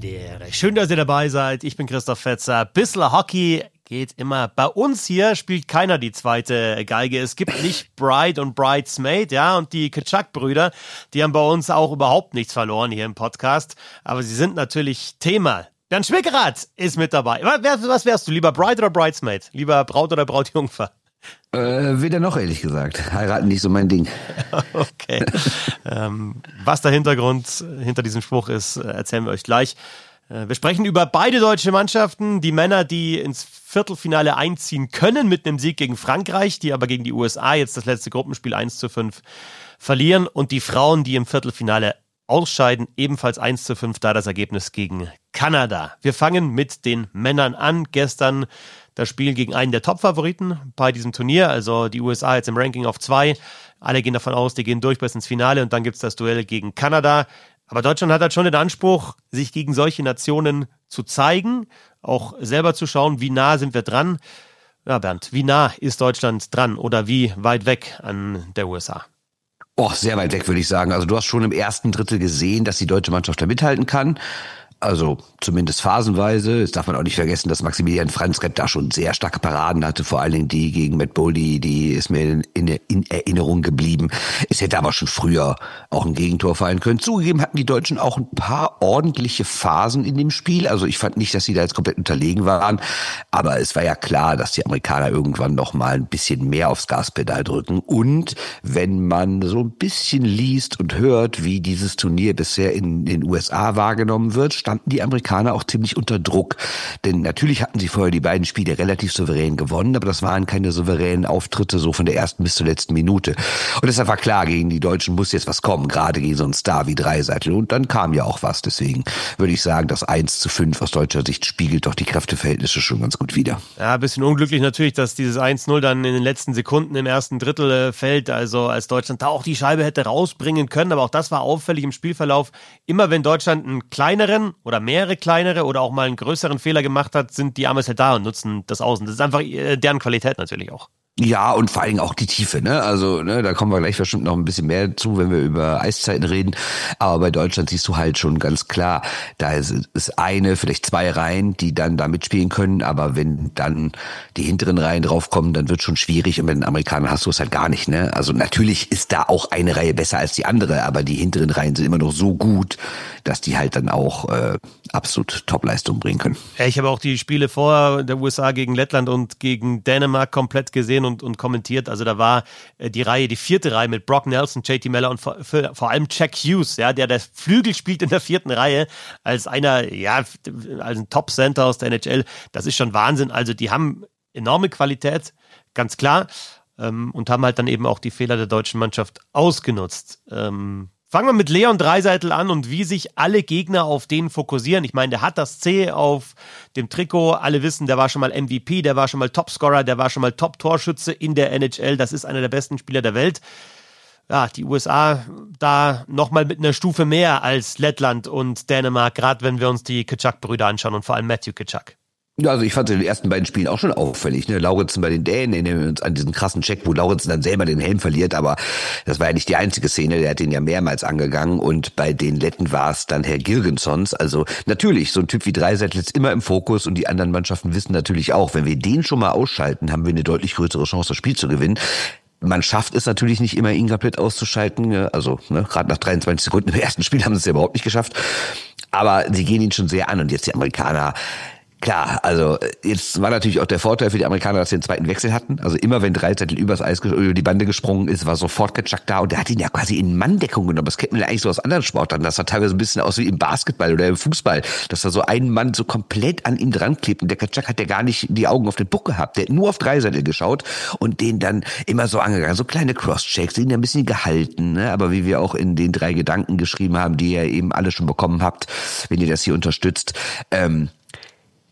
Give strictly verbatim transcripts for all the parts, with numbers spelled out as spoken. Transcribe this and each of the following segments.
Arrivederci. Schön, dass ihr dabei seid. Ich bin Christoph Fetzer. Bissl Hockey geht immer. Bei uns hier spielt keiner die zweite Geige. Es gibt nicht Bride und Bridesmaid, ja, und die Tkachuk-Brüder, die haben bei uns auch überhaupt nichts verloren hier im Podcast. Aber sie sind natürlich Thema. Bernd Schwickerath ist mit dabei. Was wärst du, lieber Bride oder Bridesmaid? Lieber Braut oder Brautjungfer? Äh, weder noch, ehrlich gesagt. Heiraten nicht so mein Ding. Okay. ähm, was der Hintergrund hinter diesem Spruch ist, erzählen wir euch gleich. Äh, wir sprechen über beide deutsche Mannschaften. Die Männer, die ins Viertelfinale einziehen können mit einem Sieg gegen Frankreich, die aber gegen die U S A jetzt das letzte Gruppenspiel eins zu fünf verlieren. Und die Frauen, die im Viertelfinale ausscheiden, ebenfalls eins zu fünf, da das Ergebnis gegen Kanada. Wir fangen mit den Männern an. Gestern das Spiel gegen einen der Top-Favoriten bei diesem Turnier, also die U S A jetzt im Ranking auf zwei. Alle gehen davon aus, die gehen durch bis ins Finale und dann gibt's das Duell gegen Kanada. Aber Deutschland hat halt schon den Anspruch, sich gegen solche Nationen zu zeigen, auch selber zu schauen, wie nah sind wir dran. Ja, Bernd, wie nah ist Deutschland dran oder wie weit weg an der U S A? Oh, sehr weit weg, würde ich sagen. Also du hast schon im ersten Drittel gesehen, dass die deutsche Mannschaft da mithalten kann. Also zumindest phasenweise. Das darf man auch nicht vergessen, dass Maximilian Franzreb da schon sehr starke Paraden hatte. Vor allen Dingen die gegen Matt Boldy, die ist mir in, in, in Erinnerung geblieben. Es hätte aber schon früher auch ein Gegentor fallen können. Zugegeben hatten die Deutschen auch ein paar ordentliche Phasen in dem Spiel. Also ich fand nicht, dass sie da jetzt komplett unterlegen waren. Aber es war ja klar, dass die Amerikaner irgendwann noch mal ein bisschen mehr aufs Gaspedal drücken. Und wenn man so ein bisschen liest und hört, wie dieses Turnier bisher in den U S A wahrgenommen wird, standen die Amerikaner auch ziemlich unter Druck. Denn natürlich hatten sie vorher die beiden Spiele relativ souverän gewonnen, aber das waren keine souveränen Auftritte so von der ersten bis zur letzten Minute. Und deshalb war klar, gegen die Deutschen muss jetzt was kommen, gerade gegen so einen Star wie Dreiseitel. Und dann kam ja auch was. Deswegen würde ich sagen, das eins zu fünf aus deutscher Sicht spiegelt doch die Kräfteverhältnisse schon ganz gut wider. Ja, ein bisschen unglücklich natürlich, dass dieses eins null dann in den letzten Sekunden im ersten Drittel äh, fällt. Also als Deutschland da auch die Scheibe hätte rausbringen können. Aber auch das war auffällig im Spielverlauf. Immer wenn Deutschland einen kleineren oder mehrere kleinere oder auch mal einen größeren Fehler gemacht hat, sind die Amis halt da und nutzen das Außen. Das ist einfach deren Qualität natürlich auch. Ja, und vor allem auch die Tiefe, ne? Also, ne, da kommen wir gleich bestimmt noch ein bisschen mehr zu, wenn wir über Eiszeiten reden. Aber bei Deutschland siehst du halt schon ganz klar, da ist, ist eine, vielleicht zwei Reihen, die dann da mitspielen können. Aber wenn dann die hinteren Reihen draufkommen, dann wird schon schwierig. Und mit den Amerikanern hast du es halt gar nicht, ne? Also natürlich ist da auch eine Reihe besser als die andere, aber die hinteren Reihen sind immer noch so gut, dass die halt dann auch äh, absolut Topleistung bringen können. Ja, ich habe auch die Spiele vor der U S A gegen Lettland und gegen Dänemark komplett gesehen und, und kommentiert. Also da war äh, die Reihe, die vierte Reihe mit Brock Nelson, J T Miller und vor, für, vor allem Jack Hughes, ja, der das Flügel spielt in der vierten Reihe als einer, ja, als ein Top-Center aus der N H L. Das ist schon Wahnsinn. Also die haben enorme Qualität, ganz klar, ähm, und haben halt dann eben auch die Fehler der deutschen Mannschaft ausgenutzt. Ähm, Fangen wir mit Leon Dreiseitel an und wie sich alle Gegner auf den fokussieren. Ich meine, der hat das C auf dem Trikot. Alle wissen, der war schon mal M V P, der war schon mal Topscorer, der war schon mal Top-Torschütze in der N H L. Das ist einer der besten Spieler der Welt. Ja, die U S A da nochmal mit einer Stufe mehr als Lettland und Dänemark, gerade wenn wir uns die Tkachuk-Brüder anschauen und vor allem Matthew Tkachuk. Ja, also ich fand es in den ersten beiden Spielen auch schon auffällig, ne? Lauritzen bei den Dänen, erinnern wir uns an diesen krassen Check, wo Lauritzen dann selber den Helm verliert, aber das war ja nicht die einzige Szene, der hat den ja mehrmals angegangen und bei den Letten war es dann Herr Girgensons. Also natürlich, so ein Typ wie Dreiseitel ist immer im Fokus und die anderen Mannschaften wissen natürlich auch, wenn wir den schon mal ausschalten, haben wir eine deutlich größere Chance, das Spiel zu gewinnen. Man schafft es natürlich nicht immer, ihn komplett auszuschalten. Also ne, gerade nach dreiundzwanzig Sekunden im ersten Spiel haben sie es ja überhaupt nicht geschafft. Aber sie gehen ihn schon sehr an und jetzt die Amerikaner. Klar, also jetzt war natürlich auch der Vorteil für die Amerikaner, dass sie den zweiten Wechsel hatten. Also immer wenn Dreizettel übers Eis, über die Bande gesprungen ist, war sofort Tkachuk da und der hat ihn ja quasi in Manndeckung genommen. Das kennt man ja eigentlich so aus anderen Sportarten. Das sah teilweise ein bisschen aus wie im Basketball oder im Fußball, dass da so ein Mann so komplett an ihm dran klebt und der Tkachuk hat ja gar nicht die Augen auf den Puck gehabt. Der hat nur auf Dreizettel geschaut und den dann immer so angegangen. So kleine Cross-Checks, ihn ein bisschen gehalten, ne? Aber wie wir auch in den drei Gedanken geschrieben haben, die ihr eben alle schon bekommen habt, wenn ihr das hier unterstützt, ähm,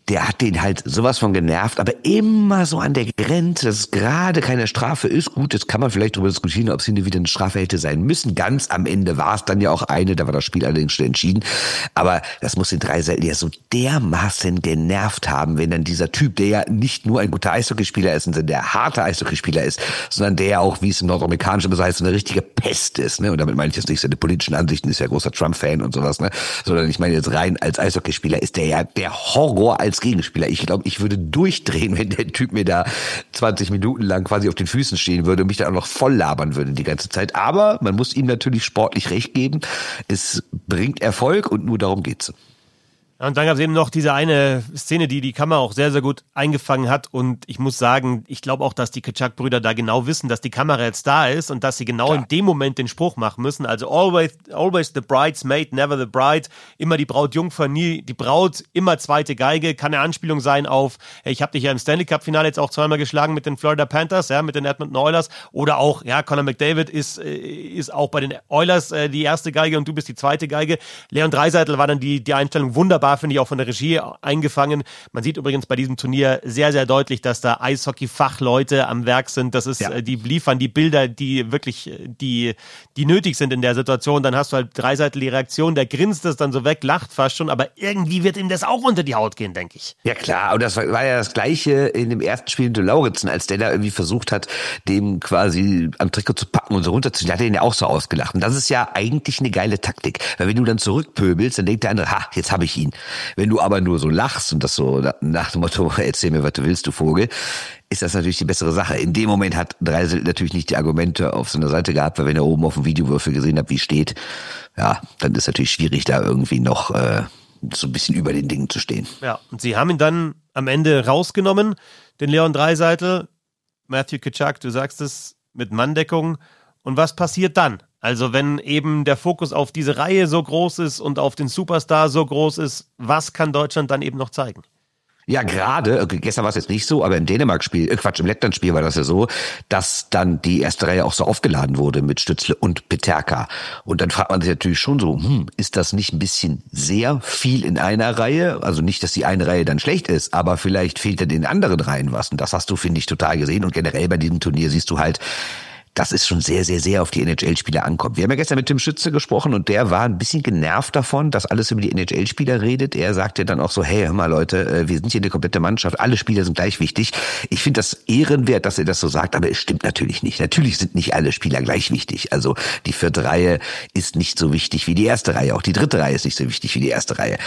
der hat den halt sowas von genervt, aber immer so an der Grenze, dass es gerade keine Strafe ist. Gut, jetzt kann man vielleicht darüber diskutieren, ob es hin und wieder eine Strafe hätte sein müssen. Ganz am Ende war es dann ja auch eine, da war das Spiel allerdings schon entschieden. Aber das muss den Dreiseitl ja so dermaßen genervt haben, wenn dann dieser Typ, der ja nicht nur ein guter Eishockeyspieler ist, sondern der harte Eishockeyspieler ist, sondern der ja auch, wie es im Nordamerikanischen immer so heißt, so eine richtige Pest ist. Ne? Und damit meine ich jetzt nicht seine politischen Ansichten, ist ja großer Trump-Fan und sowas, ne? Sondern ich meine jetzt rein als Eishockeyspieler ist der ja der Horror als Gegenspieler. Ich glaube, ich würde durchdrehen, wenn der Typ mir da zwanzig Minuten lang quasi auf den Füßen stehen würde und mich dann auch noch voll labern würde die ganze Zeit. Aber man muss ihm natürlich sportlich recht geben. Es bringt Erfolg und nur darum geht's. Ja, und dann gab es eben noch diese eine Szene, die die Kamera auch sehr, sehr gut eingefangen hat. Und ich muss sagen, ich glaube auch, dass die Tkachuk-Brüder da genau wissen, dass die Kamera jetzt da ist und dass sie genau Klar. in dem Moment den Spruch machen müssen. Also always, always the bridesmaid, never the bride. Immer die Brautjungfer, nie die Braut, immer zweite Geige. Kann eine Anspielung sein auf, hey, ich habe dich ja im Stanley Cup-Finale jetzt auch zweimal geschlagen mit den Florida Panthers, ja, mit den Edmonton Oilers. Oder auch, ja, Connor McDavid ist, ist auch bei den Oilers äh, die erste Geige und du bist die zweite Geige. Leon Draisaitl war dann die, die Einstellung wunderbar, finde ich, auch von der Regie eingefangen. Man sieht übrigens bei diesem Turnier sehr, sehr deutlich, dass da Eishockey-Fachleute am Werk sind. Das ist, ja. die liefern die Bilder, die wirklich, die, die nötig sind in der Situation. Dann hast du halt Draisaitl die Reaktion, der grinst das dann so weg, lacht fast schon, aber irgendwie wird ihm das auch unter die Haut gehen, denke ich. Ja klar, und das war, war ja das Gleiche in dem ersten Spiel mit Lauritzen, als der da irgendwie versucht hat, dem quasi am Trikot zu packen und so runterzuziehen, hat er ihn ja auch so ausgelacht. Und das ist ja eigentlich eine geile Taktik, weil wenn du dann zurückpöbelst, dann denkt der andere, ha, jetzt habe ich ihn. Wenn du aber nur so lachst und das so nach dem Motto, erzähl mir, was du willst, du Vogel, ist das natürlich die bessere Sache. In dem Moment hat Draisaitl natürlich nicht die Argumente auf seiner Seite gehabt, weil wenn er oben auf dem Videowürfel gesehen hat, wie steht, ja, dann ist natürlich schwierig, da irgendwie noch äh, so ein bisschen über den Dingen zu stehen. Ja, und sie haben ihn dann am Ende rausgenommen, den Leon Draisaitl, Matthew Tkachuk, du sagst es, mit Manndeckung. Und was passiert dann? Also wenn eben der Fokus auf diese Reihe so groß ist und auf den Superstar so groß ist, was kann Deutschland dann eben noch zeigen? Ja, gerade, okay, gestern war es jetzt nicht so, aber im Dänemark-Spiel, äh Quatsch, im Lettland-Spiel war das ja so, dass dann die erste Reihe auch so aufgeladen wurde mit Stützle und Peterka. Und dann fragt man sich natürlich schon so, hm, ist das nicht ein bisschen sehr viel in einer Reihe? Also nicht, dass die eine Reihe dann schlecht ist, aber vielleicht fehlt ja den anderen Reihen was. Und das hast du, finde ich, total gesehen. Und generell bei diesem Turnier siehst du halt, dass es schon sehr, sehr, sehr auf die N H L-Spieler ankommt. Wir haben ja gestern mit Tim Schütze gesprochen und der war ein bisschen genervt davon, dass alles über die N H L-Spieler redet. Er sagte dann auch so, hey, hör mal Leute, wir sind hier eine komplette Mannschaft, alle Spieler sind gleich wichtig. Ich finde das ehrenwert, dass er das so sagt, aber es stimmt natürlich nicht. Natürlich sind nicht alle Spieler gleich wichtig. Also die vierte Reihe ist nicht so wichtig wie die erste Reihe. Auch die dritte Reihe ist nicht so wichtig wie die erste Reihe.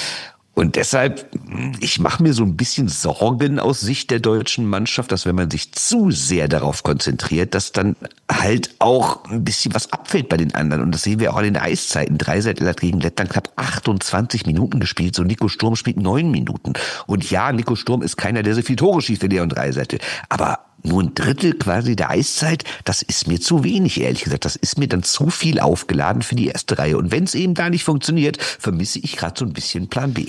Und deshalb, ich mache mir so ein bisschen Sorgen aus Sicht der deutschen Mannschaft, dass wenn man sich zu sehr darauf konzentriert, dass dann halt auch ein bisschen was abfällt bei den anderen. Und das sehen wir auch an den Eiszeiten. Draisaitl hat gegen Lettland knapp achtundzwanzig Minuten gespielt, so Nico Sturm spielt neun Minuten. Und ja, Nico Sturm ist keiner, der so viel Tore schießt wie Leon Draisaitl. Aber nur ein Drittel quasi der Eiszeit, das ist mir zu wenig, ehrlich gesagt. Das ist mir dann zu viel aufgeladen für die erste Reihe. Und wenn es eben da nicht funktioniert, vermisse ich gerade so ein bisschen Plan B.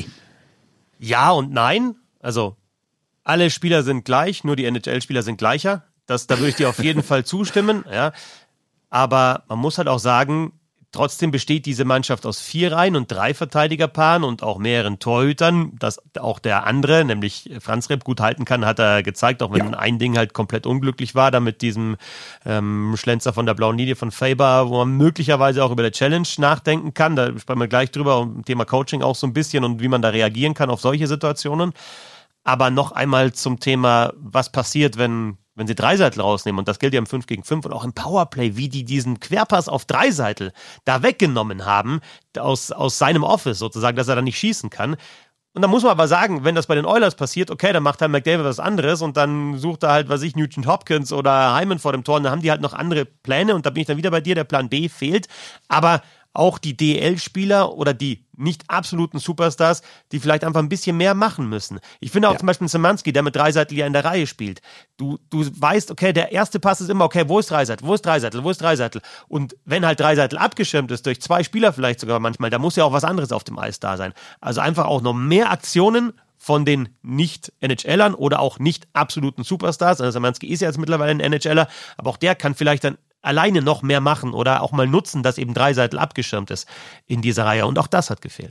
Ja und nein. Also alle Spieler sind gleich, nur die N H L-Spieler sind gleicher. Das, da würde ich dir auf jeden Fall zustimmen. Ja. Aber man muss halt auch sagen, trotzdem besteht diese Mannschaft aus vier Reihen und drei Verteidigerpaaren und auch mehreren Torhütern. Dass auch der andere, nämlich Franz Repp, gut halten kann, hat er gezeigt, auch wenn ja. ein Ding halt komplett unglücklich war, da mit diesem ähm, Schlenzer von der blauen Linie von Faber, wo man möglicherweise auch über der Challenge nachdenken kann. Da sprechen wir gleich drüber, um Thema Coaching auch so ein bisschen und wie man da reagieren kann auf solche Situationen. Aber noch einmal zum Thema, was passiert, wenn wenn sie Draisaitl rausnehmen, und das gilt ja im fünf gegen fünf und auch im Powerplay, wie die diesen Querpass auf Draisaitl da weggenommen haben, aus, aus seinem Office sozusagen, dass er da nicht schießen kann. Und dann muss man aber sagen, wenn das bei den Oilers passiert, okay, dann macht halt McDavid was anderes und dann sucht er halt, was ich, Nugent Hopkins oder Hyman vor dem Tor und dann haben die halt noch andere Pläne und da bin ich dann wieder bei dir, der Plan B fehlt. Aber auch die D E L-Spieler oder die nicht absoluten Superstars, die vielleicht einfach ein bisschen mehr machen müssen. Ich finde auch ja. zum Beispiel Szymanski, der mit Draisaitl ja in der Reihe spielt. Du, du weißt, okay, der erste Pass ist immer, okay, wo ist Draisaitl, wo ist Draisaitl, wo ist Draisaitl? Und wenn halt Draisaitl abgeschirmt ist, durch zwei Spieler vielleicht sogar manchmal, da muss ja auch was anderes auf dem Eis da sein. Also einfach auch noch mehr Aktionen von den Nicht-N H Lern oder auch nicht absoluten Superstars. Also Szymanski ist ja jetzt mittlerweile ein N H Ler, aber auch der kann vielleicht dann alleine noch mehr machen oder auch mal nutzen, dass eben Draisaitl abgeschirmt ist in dieser Reihe. Und auch das hat gefehlt.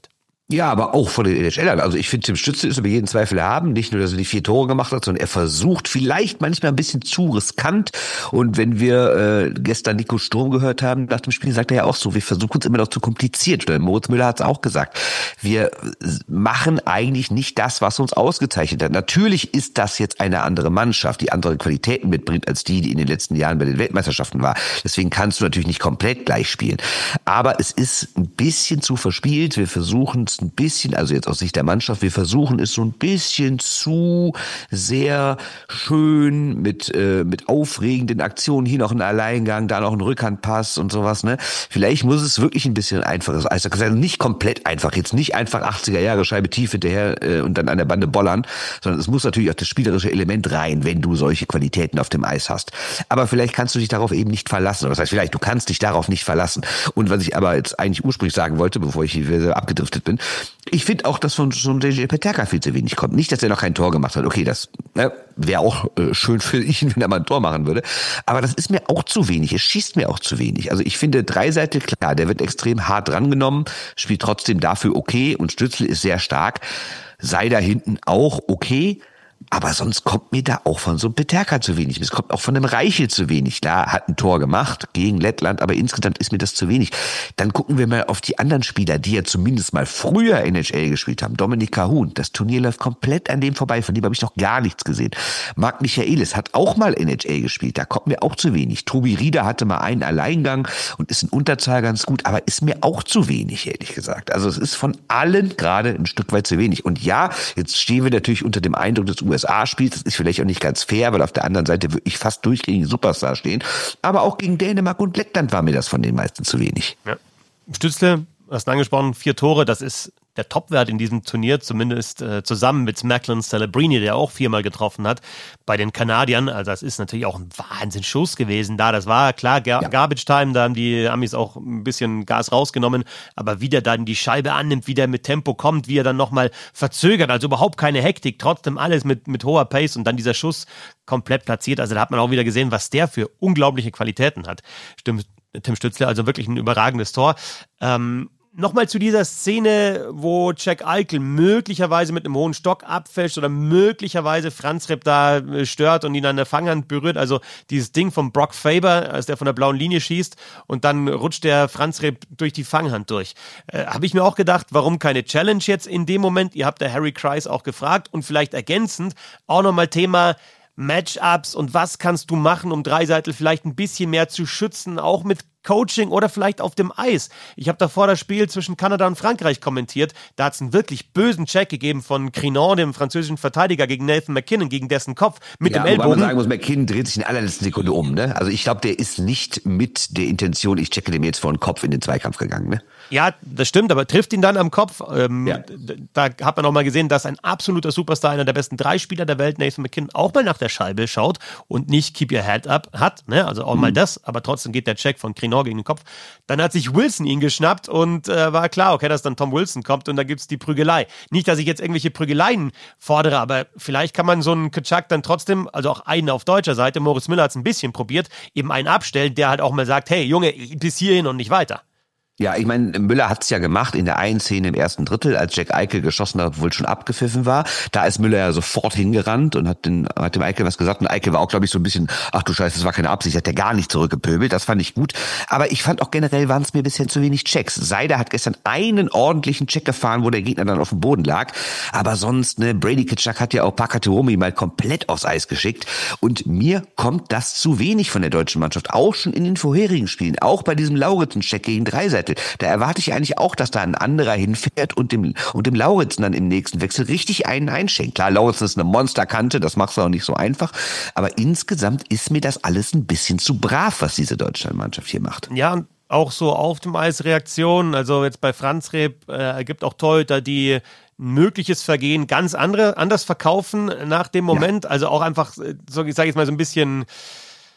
Ja, aber auch von den N H Lern. Also ich finde, Tim Stützle ist über jeden Zweifel erhaben. Nicht nur, dass er die vier Tore gemacht hat, sondern er versucht vielleicht manchmal ein bisschen zu riskant. Und wenn wir äh, gestern Nico Sturm gehört haben, nach dem Spiel sagt er ja auch so, wir versuchen es immer noch zu kompliziert. Oder Moritz Müller hat es auch gesagt. Wir machen eigentlich nicht das, was uns ausgezeichnet hat. Natürlich ist das jetzt eine andere Mannschaft, die andere Qualitäten mitbringt als die, die in den letzten Jahren bei den Weltmeisterschaften war. Deswegen kannst du natürlich nicht komplett gleich spielen. Aber es ist ein bisschen zu verspielt. Wir versuchen es ein bisschen, also jetzt aus Sicht der Mannschaft, wir versuchen es so ein bisschen zu sehr schön mit äh, mit aufregenden Aktionen, hier noch ein Alleingang, da noch ein Rückhandpass und sowas, ne? Vielleicht muss es wirklich ein bisschen einfaches Eis sein, nicht komplett einfach, jetzt nicht einfach achtziger Jahre Scheibe tief hinterher äh, und dann an der Bande bollern, sondern es muss natürlich auch das spielerische Element rein, wenn du solche Qualitäten auf dem Eis hast. Aber vielleicht kannst du dich darauf eben nicht verlassen, oder das heißt vielleicht, du kannst dich darauf nicht verlassen. Und was ich aber jetzt eigentlich ursprünglich sagen wollte, bevor ich hier abgedriftet bin, ich finde auch, dass von so einem J J Peterka viel zu wenig kommt. Nicht, dass er noch kein Tor gemacht hat. Okay, das äh, wäre auch äh, schön für ihn, wenn er mal ein Tor machen würde. Aber das ist mir auch zu wenig. Es schießt mir auch zu wenig. Also ich finde Dreiseitel, klar, der wird extrem hart drangenommen, spielt trotzdem dafür okay und Stützle ist sehr stark. Sei da hinten auch okay. Aber sonst kommt mir da auch von so einem Peterka zu wenig. Es kommt auch von einem Reichel zu wenig. Klar, hat ein Tor gemacht gegen Lettland, aber insgesamt ist mir das zu wenig. Dann gucken wir mal auf die anderen Spieler, die ja zumindest mal früher N H L gespielt haben. Dominik Kahun, das Turnier läuft komplett an dem vorbei. Von dem habe ich noch gar nichts gesehen. Marc Michaelis hat auch mal N H L gespielt. Da kommt mir auch zu wenig. Tobi Rieder hatte mal einen Alleingang und ist in Unterzahl ganz gut, aber ist mir auch zu wenig, ehrlich gesagt. Also es ist von allen gerade ein Stück weit zu wenig. Und ja, jetzt stehen wir natürlich unter dem Eindruck des U S A-Spiels. Das ist vielleicht auch nicht ganz fair, weil auf der anderen Seite wirklich fast durchgängig Superstars stehen. Aber auch gegen Dänemark und Lettland war mir das von den meisten zu wenig. Ja. Stützle, hast du angesprochen, vier Tore, das ist der Topwert in diesem Turnier, zumindest äh, zusammen mit Macklin Celebrini, der auch viermal getroffen hat bei den Kanadiern. Also das ist natürlich auch ein Wahnsinnsschuss gewesen da. Das war klar, Gar- ja. Garbage Time, da haben die Amis auch ein bisschen Gas rausgenommen. Aber wie der dann die Scheibe annimmt, wie der mit Tempo kommt, wie er dann nochmal verzögert, also überhaupt keine Hektik, trotzdem alles mit, mit hoher Pace und dann dieser Schuss komplett platziert. Also da hat man auch wieder gesehen, was der für unglaubliche Qualitäten hat. Stimmt, Tim Stützle, also wirklich ein überragendes Tor. Ähm, Nochmal zu dieser Szene, wo Jack Eichel möglicherweise mit einem hohen Stock abfälscht oder möglicherweise Franz Repp da stört und ihn an der Fanghand berührt. Also dieses Ding von Brock Faber, als der von der blauen Linie schießt und dann rutscht der Franz Repp durch die Fanghand durch. Äh, Habe ich mir auch gedacht, warum keine Challenge jetzt in dem Moment? Ihr habt der Harry Kreis auch gefragt und vielleicht ergänzend auch nochmal Thema Matchups und was kannst du machen, um Dreiseitel vielleicht ein bisschen mehr zu schützen, auch mit Coaching oder vielleicht auf dem Eis. Ich habe davor das Spiel zwischen Kanada und Frankreich kommentiert. Da hat es einen wirklich bösen Check gegeben von Crinon, dem französischen Verteidiger, gegen Nathan MacKinnon, gegen dessen Kopf mit ja, dem Ellbogen. Wobei man sagen muss, MacKinnon dreht sich in allerletzter Sekunde um. Ne? Also ich glaube, der ist nicht mit der Intention, ich checke dem jetzt vor den Kopf in den Zweikampf gegangen. Ne? Ja, das stimmt, aber trifft ihn dann am Kopf. Ähm, ja. Da hat man auch mal gesehen, dass ein absoluter Superstar, einer der besten drei Spieler der Welt, Nathan MacKinnon, auch mal nach der Scheibe schaut und nicht Keep Your Head Up hat. Ne? Also auch mhm. mal das, aber trotzdem geht der Check von Crinon gegen den Kopf. Dann hat sich Wilson ihn geschnappt und äh, war klar, okay, dass dann Tom Wilson kommt und da gibt's die Prügelei. Nicht, dass ich jetzt irgendwelche Prügeleien fordere, aber vielleicht kann man so einen Kaczak dann trotzdem, also auch einen auf deutscher Seite, Moritz Müller hat's ein bisschen probiert, eben einen abstellen, der halt auch mal sagt, hey Junge, bis hierhin und nicht weiter. Ja, ich meine, Müller hat's ja gemacht in der einen Szene im ersten Drittel, als Jack Eichel geschossen hat, obwohl schon abgepfiffen war. Da ist Müller ja sofort hingerannt und hat, den, hat dem Eichel was gesagt. Und Eichel war auch, glaube ich, so ein bisschen, ach du Scheiße, das war keine Absicht, hat der gar nicht zurückgepöbelt. Das fand ich gut. Aber ich fand auch generell waren es mir bisher zu wenig Checks. Seider hat gestern einen ordentlichen Check gefahren, wo der Gegner dann auf dem Boden lag. Aber sonst, ne, Brady Tkachuk hat ja auch Pakatuomi mal komplett aufs Eis geschickt. Und mir kommt das zu wenig von der deutschen Mannschaft. Auch schon in den vorherigen Spielen. Auch bei diesem Lauritzen-Check gegen Dreiseitel. Da erwarte ich eigentlich auch, dass da ein anderer hinfährt und dem, und dem Lauritzen dann im nächsten Wechsel richtig einen einschenkt. Klar, Lauritzen ist eine Monsterkante, das machst du auch nicht so einfach. Aber insgesamt ist mir das alles ein bisschen zu brav, was diese Deutschlandmannschaft hier macht. Ja, und auch so auf dem Eis Reaktionen. Also jetzt bei Franz Repp äh, gibt auch Torhüter, die ein mögliches Vergehen ganz andere, anders verkaufen nach dem Moment. Ja. Also auch einfach, so, ich sage jetzt mal so ein bisschen...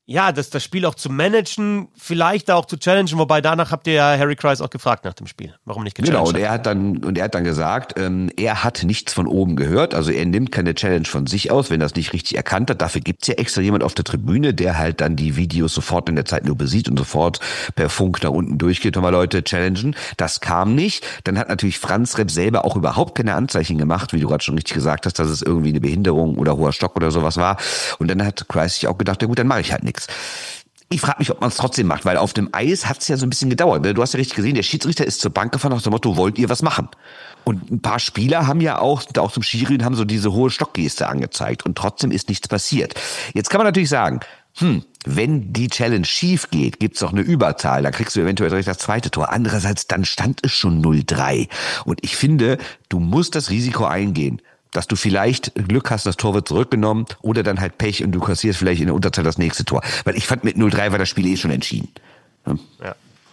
ja, das, das Spiel auch zu managen, vielleicht auch zu challengen, wobei danach habt ihr ja Harry Kreis auch gefragt nach dem Spiel, warum nicht gechallenged Genau, und er hat dann, und er hat dann gesagt, ähm, er hat nichts von oben gehört, also er nimmt keine Challenge von sich aus, wenn er das nicht richtig erkannt hat. Dafür gibt's ja extra jemand auf der Tribüne, der halt dann die Videos sofort in der Zeitlupe sieht und sofort per Funk nach unten durchgeht, nochmal Leute challengen. Das kam nicht. Dann hat natürlich Franz Repp selber auch überhaupt keine Anzeichen gemacht, wie du gerade schon richtig gesagt hast, dass es irgendwie eine Behinderung oder hoher Stock oder sowas war. Und dann hat Kreis sich auch gedacht, ja gut, dann mache ich halt nichts. Ich frage mich, ob man es trotzdem macht, weil auf dem Eis hat es ja so ein bisschen gedauert. Du hast ja richtig gesehen, der Schiedsrichter ist zur Bank gefahren nach dem Motto, wollt ihr was machen? Und ein paar Spieler haben ja auch, auch zum Schiri, haben so diese hohe Stockgeste angezeigt und trotzdem ist nichts passiert. Jetzt kann man natürlich sagen, hm, wenn die Challenge schief geht, gibt's doch eine Überzahl, dann kriegst du eventuell direkt das zweite Tor. Andererseits, dann stand es schon null drei. Und ich finde, du musst das Risiko eingehen, dass du vielleicht Glück hast, das Tor wird zurückgenommen oder dann halt Pech und du kassierst vielleicht in der Unterzahl das nächste Tor. Weil ich fand, mit null drei war das Spiel eh schon entschieden. Hm? Ja.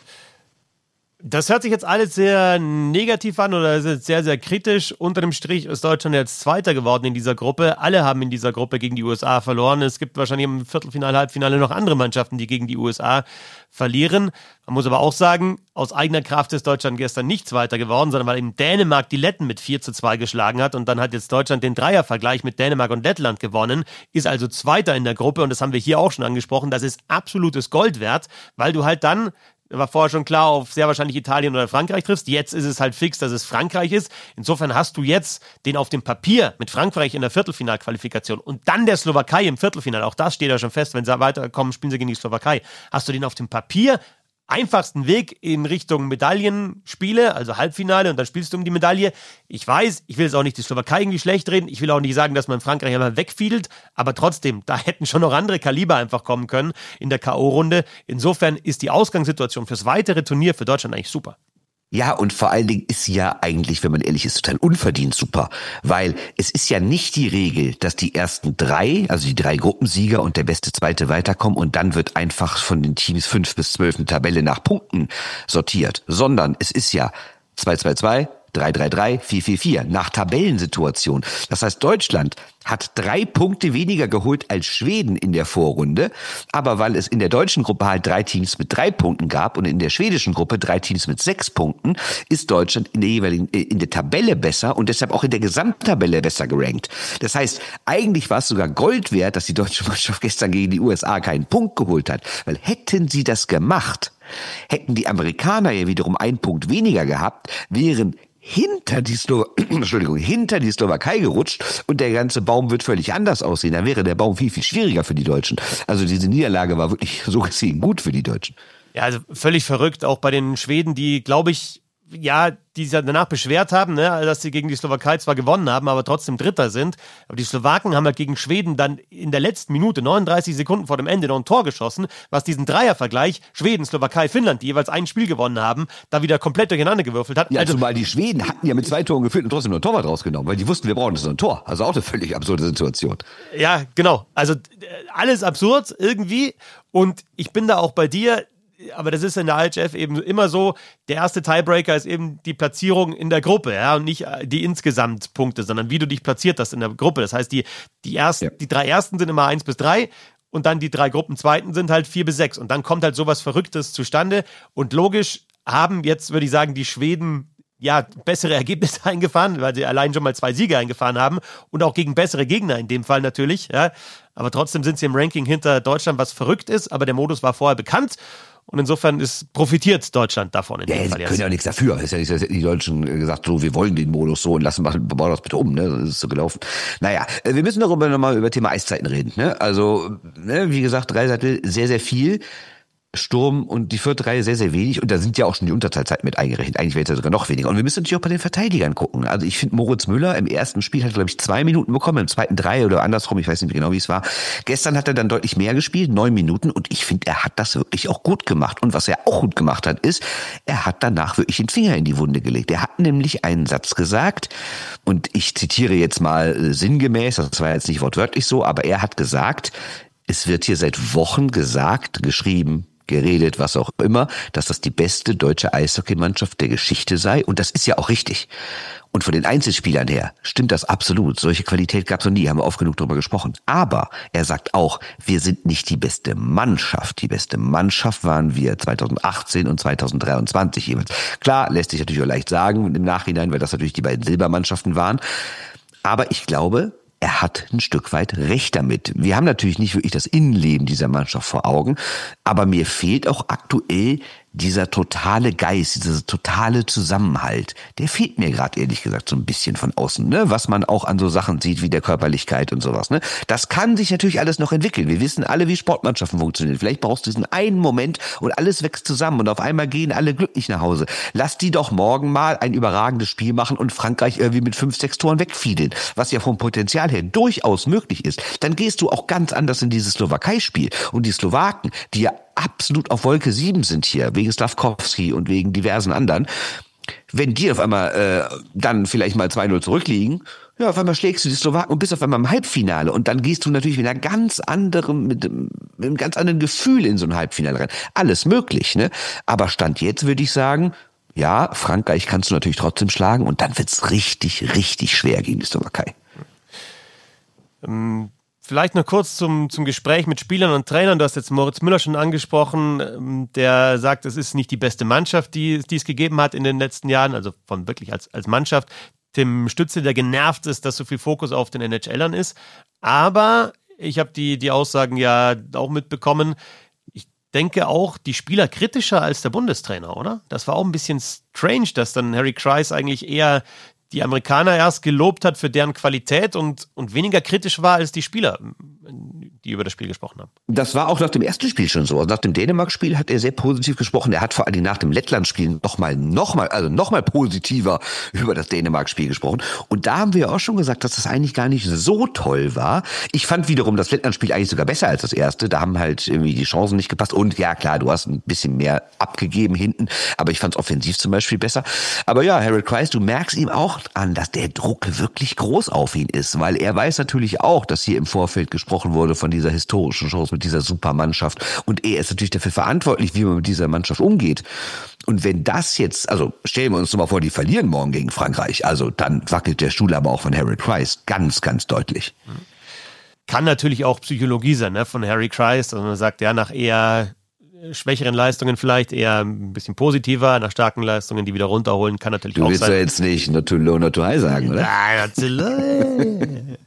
Das hört sich jetzt alles sehr negativ an oder sehr, sehr kritisch. Unter dem Strich ist Deutschland jetzt Zweiter geworden in dieser Gruppe. Alle haben in dieser Gruppe gegen die U S A verloren. Es gibt wahrscheinlich im Viertelfinale, Halbfinale noch andere Mannschaften, die gegen die U S A verlieren. Man muss aber auch sagen, aus eigener Kraft ist Deutschland gestern nicht Zweiter geworden, sondern weil eben Dänemark die Letten mit vier zu zwei geschlagen hat und dann hat jetzt Deutschland den Dreiervergleich mit Dänemark und Lettland gewonnen, ist also Zweiter in der Gruppe und das haben wir hier auch schon angesprochen. Das ist absolutes Gold wert, weil du halt dann, war vorher schon klar, auf sehr wahrscheinlich Italien oder Frankreich triffst. Jetzt ist es halt fix, dass es Frankreich ist. Insofern hast du jetzt den auf dem Papier mit Frankreich in der Viertelfinalqualifikation und dann der Slowakei im Viertelfinale. Auch das steht ja schon fest. Wenn sie weiterkommen, spielen sie gegen die Slowakei. Hast du den auf dem Papier einfachsten Weg in Richtung Medaillenspiele, also Halbfinale und dann spielst du um die Medaille. Ich weiß, ich will jetzt auch nicht die Slowakei irgendwie schlecht reden. Ich will auch nicht sagen, dass man Frankreich einmal wegfiedelt, aber trotzdem, da hätten schon noch andere Kaliber einfach kommen können in der K O-Runde. Insofern ist die Ausgangssituation fürs weitere Turnier für Deutschland eigentlich super. Ja, und vor allen Dingen ist sie ja eigentlich, wenn man ehrlich ist, total unverdient super. Weil es ist ja nicht die Regel, dass die ersten drei, also die drei Gruppensieger und der beste Zweite weiterkommen und dann wird einfach von den Teams fünf bis zwölf eine Tabelle nach Punkten sortiert. Sondern es ist ja zwei zwei zwei, drei drei drei, vier vier vier nach Tabellensituation. Das heißt, Deutschland hat drei Punkte weniger geholt als Schweden in der Vorrunde, aber weil es in der deutschen Gruppe halt drei Teams mit drei Punkten gab und in der schwedischen Gruppe drei Teams mit sechs Punkten, ist Deutschland in der jeweiligen in der Tabelle besser und deshalb auch in der Gesamttabelle besser gerankt. Das heißt, eigentlich war es sogar Gold wert, dass die deutsche Mannschaft gestern gegen die U S A keinen Punkt geholt hat, weil hätten sie das gemacht, hätten die Amerikaner ja wiederum einen Punkt weniger gehabt, wären hinter die Slow- Entschuldigung, hinter die Slowakei gerutscht und der ganze Baum wird völlig anders aussehen. Dann wäre der Baum viel, viel schwieriger für die Deutschen. Also diese Niederlage war wirklich so gesehen gut für die Deutschen. Ja, also völlig verrückt, auch bei den Schweden, die, glaube ich, ja, die sich danach beschwert haben, ne, dass sie gegen die Slowakei zwar gewonnen haben, aber trotzdem Dritter sind. Aber die Slowaken haben halt gegen Schweden dann in der letzten Minute, neununddreißig Sekunden vor dem Ende, noch ein Tor geschossen, was diesen Dreiervergleich Schweden, Slowakei, Finnland, die jeweils ein Spiel gewonnen haben, da wieder komplett durcheinander gewürfelt hat. Ja, also, zumal die Schweden hatten ja mit zwei Toren geführt und trotzdem noch ein Torwart rausgenommen, weil die wussten, wir brauchen so ein Tor. Also auch eine völlig absurde Situation. Ja, genau. Also alles absurd irgendwie und ich bin da auch bei dir. Aber das ist in der I H F eben immer so, der erste Tiebreaker ist eben die Platzierung in der Gruppe, ja, und nicht die Insgesamtpunkte, sondern wie du dich platziert hast in der Gruppe. Das heißt, die, die, ersten, ja. die drei ersten sind immer eins bis drei und dann die drei Gruppenzweiten sind halt vier bis sechs und dann kommt halt sowas Verrücktes zustande und logisch haben jetzt, würde ich sagen, die Schweden ja, bessere Ergebnisse eingefahren, weil sie allein schon mal zwei Siege eingefahren haben und auch gegen bessere Gegner in dem Fall natürlich, ja. Aber trotzdem sind sie im Ranking hinter Deutschland, was verrückt ist, aber der Modus war vorher bekannt. Und insofern ist, profitiert Deutschland davon. In ja, dem sie Fall können jetzt. ja nichts dafür. Es ist ja nicht, dass die Deutschen gesagt so, wir wollen den Modus so und lassen wir bauen das bitte um. Ne? Das ist so gelaufen. Naja, wir müssen darüber nochmal über Thema Eiszeiten reden. Ne? Also, ne, wie gesagt, Dreiseitel sehr, sehr viel. Sturm und die vierte Reihe sehr, sehr wenig. Und da sind ja auch schon die Unterteilzeiten mit eingerechnet. Eigentlich wäre es ja sogar noch weniger. Und wir müssen natürlich auch bei den Verteidigern gucken. Also ich finde, Moritz Müller im ersten Spiel hat, glaube ich, zwei Minuten bekommen, im zweiten drei oder andersrum. Ich weiß nicht genau, wie es war. Gestern hat er dann deutlich mehr gespielt, neun Minuten. Und ich finde, er hat das wirklich auch gut gemacht. Und was er auch gut gemacht hat, ist, er hat danach wirklich den Finger in die Wunde gelegt. Er hat nämlich einen Satz gesagt. Und ich zitiere jetzt mal sinngemäß, das war jetzt nicht wortwörtlich so, aber er hat gesagt, es wird hier seit Wochen gesagt, geschrieben, geredet, was auch immer, dass das die beste deutsche Eishockeymannschaft der Geschichte sei. Und das ist ja auch richtig. Und von den Einzelspielern her stimmt das absolut. Solche Qualität gab es noch nie, haben wir oft genug drüber gesprochen. Aber er sagt auch, wir sind nicht die beste Mannschaft. Die beste Mannschaft waren wir zwanzig achtzehn und zwanzig dreiundzwanzig jeweils. Klar, lässt sich natürlich auch leicht sagen im Nachhinein, weil das natürlich die beiden Silbermannschaften waren. Aber ich glaube, er hat ein Stück weit recht damit. Wir haben natürlich nicht wirklich das Innenleben dieser Mannschaft vor Augen, aber mir fehlt auch aktuell dieser totale Geist, dieser totale Zusammenhalt, der fehlt mir gerade ehrlich gesagt so ein bisschen von außen, ne? Was man auch an so Sachen sieht wie der Körperlichkeit und sowas. Ne? Das kann sich natürlich alles noch entwickeln. Wir wissen alle, wie Sportmannschaften funktionieren. Vielleicht brauchst du diesen einen Moment und alles wächst zusammen und auf einmal gehen alle glücklich nach Hause. Lass die doch morgen mal ein überragendes Spiel machen und Frankreich irgendwie mit fünf, sechs Toren wegfiedeln, was ja vom Potenzial her durchaus möglich ist. Dann gehst du auch ganz anders in dieses Slowakei-Spiel. Und die Slowaken, die ja absolut auf Wolke sieben sind hier, wegen Slavkovski und wegen diversen anderen. Wenn die auf einmal äh, dann vielleicht mal zwei null zurückliegen, ja, auf einmal schlägst du die Slowaken und bist auf einmal im Halbfinale. Und dann gehst du natürlich mit einer ganz anderen, mit, mit einem ganz anderen Gefühl in so ein Halbfinale rein. Alles möglich, ne? Aber Stand jetzt würde ich sagen, ja, Frankreich kannst du natürlich trotzdem schlagen und dann wird's richtig, richtig schwer gegen die Slowakei. Ähm. Vielleicht noch kurz zum, zum Gespräch mit Spielern und Trainern. Du hast jetzt Moritz Müller schon angesprochen, der sagt, es ist nicht die beste Mannschaft, die, die es gegeben hat in den letzten Jahren, also von wirklich als, als Mannschaft. Tim Stützle, der genervt ist, dass so viel Fokus auf den N H Lern ist. Aber ich habe die, die Aussagen ja auch mitbekommen. Ich denke auch, die Spieler kritischer als der Bundestrainer, oder? Das war auch ein bisschen strange, dass dann Harry Kreis eigentlich eher die Amerikaner erst gelobt hat für deren Qualität und, und weniger kritisch war als die Spieler, die über das Spiel gesprochen haben. Das war auch nach dem ersten Spiel schon so. Also nach dem Dänemark-Spiel hat er sehr positiv gesprochen. Er hat vor allem nach dem Lettland-Spiel noch mal, noch mal, also noch mal positiver über das Dänemark-Spiel gesprochen. Und da haben wir auch schon gesagt, dass das eigentlich gar nicht so toll war. Ich fand wiederum das Lettland-Spiel eigentlich sogar besser als das erste. Da haben halt irgendwie die Chancen nicht gepasst. Und ja, klar, du hast ein bisschen mehr abgegeben hinten. Aber ich fand es offensiv zum Beispiel besser. Aber ja, Harold Kreis, du merkst ihm auch an, dass der Druck wirklich groß auf ihn ist. Weil er weiß natürlich auch, dass hier im Vorfeld gesprochen wurde von dieser historischen Chance mit dieser Supermannschaft. Und er ist natürlich dafür verantwortlich, wie man mit dieser Mannschaft umgeht. Und wenn das jetzt, also stellen wir uns doch mal vor, die verlieren morgen gegen Frankreich, also dann wackelt der Stuhl aber auch von Harry Kreis ganz, ganz deutlich. Kann natürlich auch Psychologie sein, ne, von Harry Kreis. Also man sagt, ja, nach eher schwächeren Leistungen vielleicht eher ein bisschen positiver, nach starken Leistungen, die wieder runterholen, kann natürlich du auch sein. Du willst ja jetzt nicht not too low, not too high sagen, oder? Ja, not too low.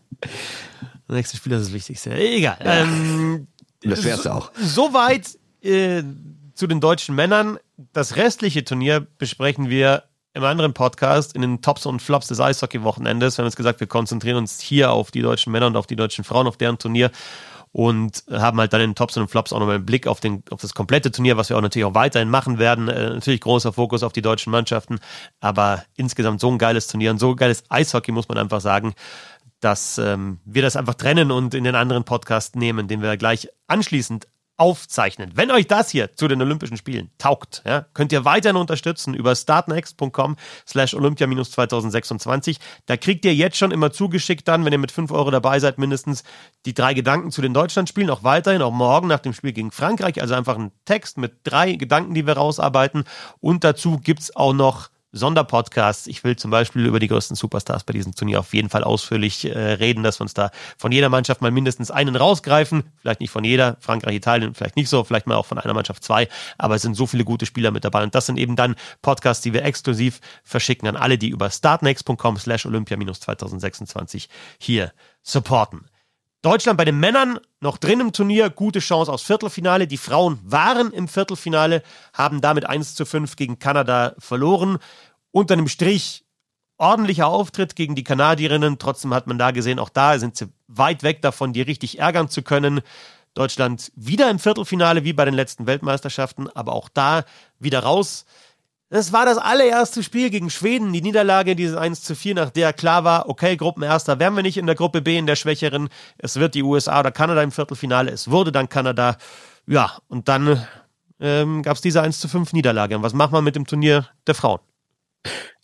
Der nächste Spieler ist das Wichtigste. Egal. Ja. Ähm, das wär's auch. Soweit äh, zu den deutschen Männern. Das restliche Turnier besprechen wir im anderen Podcast in den Tops und Flops des Eishockey-Wochenendes. Wir haben jetzt gesagt, wir konzentrieren uns hier auf die deutschen Männer und auf die deutschen Frauen, auf deren Turnier und haben halt dann in den Tops und Flops auch nochmal einen Blick auf, den, auf das komplette Turnier, was wir auch natürlich auch weiterhin machen werden. Äh, natürlich großer Fokus auf die deutschen Mannschaften, aber insgesamt so ein geiles Turnier und so geiles Eishockey, muss man einfach sagen, dass ähm, wir das einfach trennen und in den anderen Podcast nehmen, den wir gleich anschließend aufzeichnen. Wenn euch das hier zu den Olympischen Spielen taugt, ja, könnt ihr weiterhin unterstützen über startnext.com slash Olympia minus zwanzig sechsundzwanzig. Da kriegt ihr jetzt schon immer zugeschickt dann, wenn ihr mit fünf Euro dabei seid, mindestens die drei Gedanken zu den Deutschlandspielen, auch weiterhin, auch morgen nach dem Spiel gegen Frankreich. Also einfach ein Text mit drei Gedanken, die wir rausarbeiten. Und dazu gibt's auch noch Sonderpodcasts. Ich will zum Beispiel über die größten Superstars bei diesem Turnier auf jeden Fall ausführlich äh, reden, dass wir uns da von jeder Mannschaft mal mindestens einen rausgreifen. Vielleicht nicht von jeder, Frankreich, Italien, vielleicht nicht so, vielleicht mal auch von einer Mannschaft zwei, aber es sind so viele gute Spieler mit dabei und das sind eben dann Podcasts, die wir exklusiv verschicken an alle, die über startnext.com slash Olympia minus zwanzig sechsundzwanzig hier supporten. Deutschland bei den Männern noch drin im Turnier, gute Chance aufs Viertelfinale. Die Frauen waren im Viertelfinale, haben damit eins zu fünf gegen Kanada verloren. Unter dem Strich ordentlicher Auftritt gegen die Kanadierinnen. Trotzdem hat man da gesehen, auch da sind sie weit weg davon, die richtig ärgern zu können. Deutschland wieder im Viertelfinale, wie bei den letzten Weltmeisterschaften, aber auch da wieder raus. Das war das allererste Spiel gegen Schweden, die Niederlage, dieses eins zu vier, nach der klar war, okay, Gruppenerster wären wir nicht in der Gruppe B, in der Schwächeren. Es wird die U S A oder Kanada im Viertelfinale. Es wurde dann Kanada. Ja, und dann ähm, gab es diese eins zu fünf Niederlage. Und was macht man mit dem Turnier der Frauen?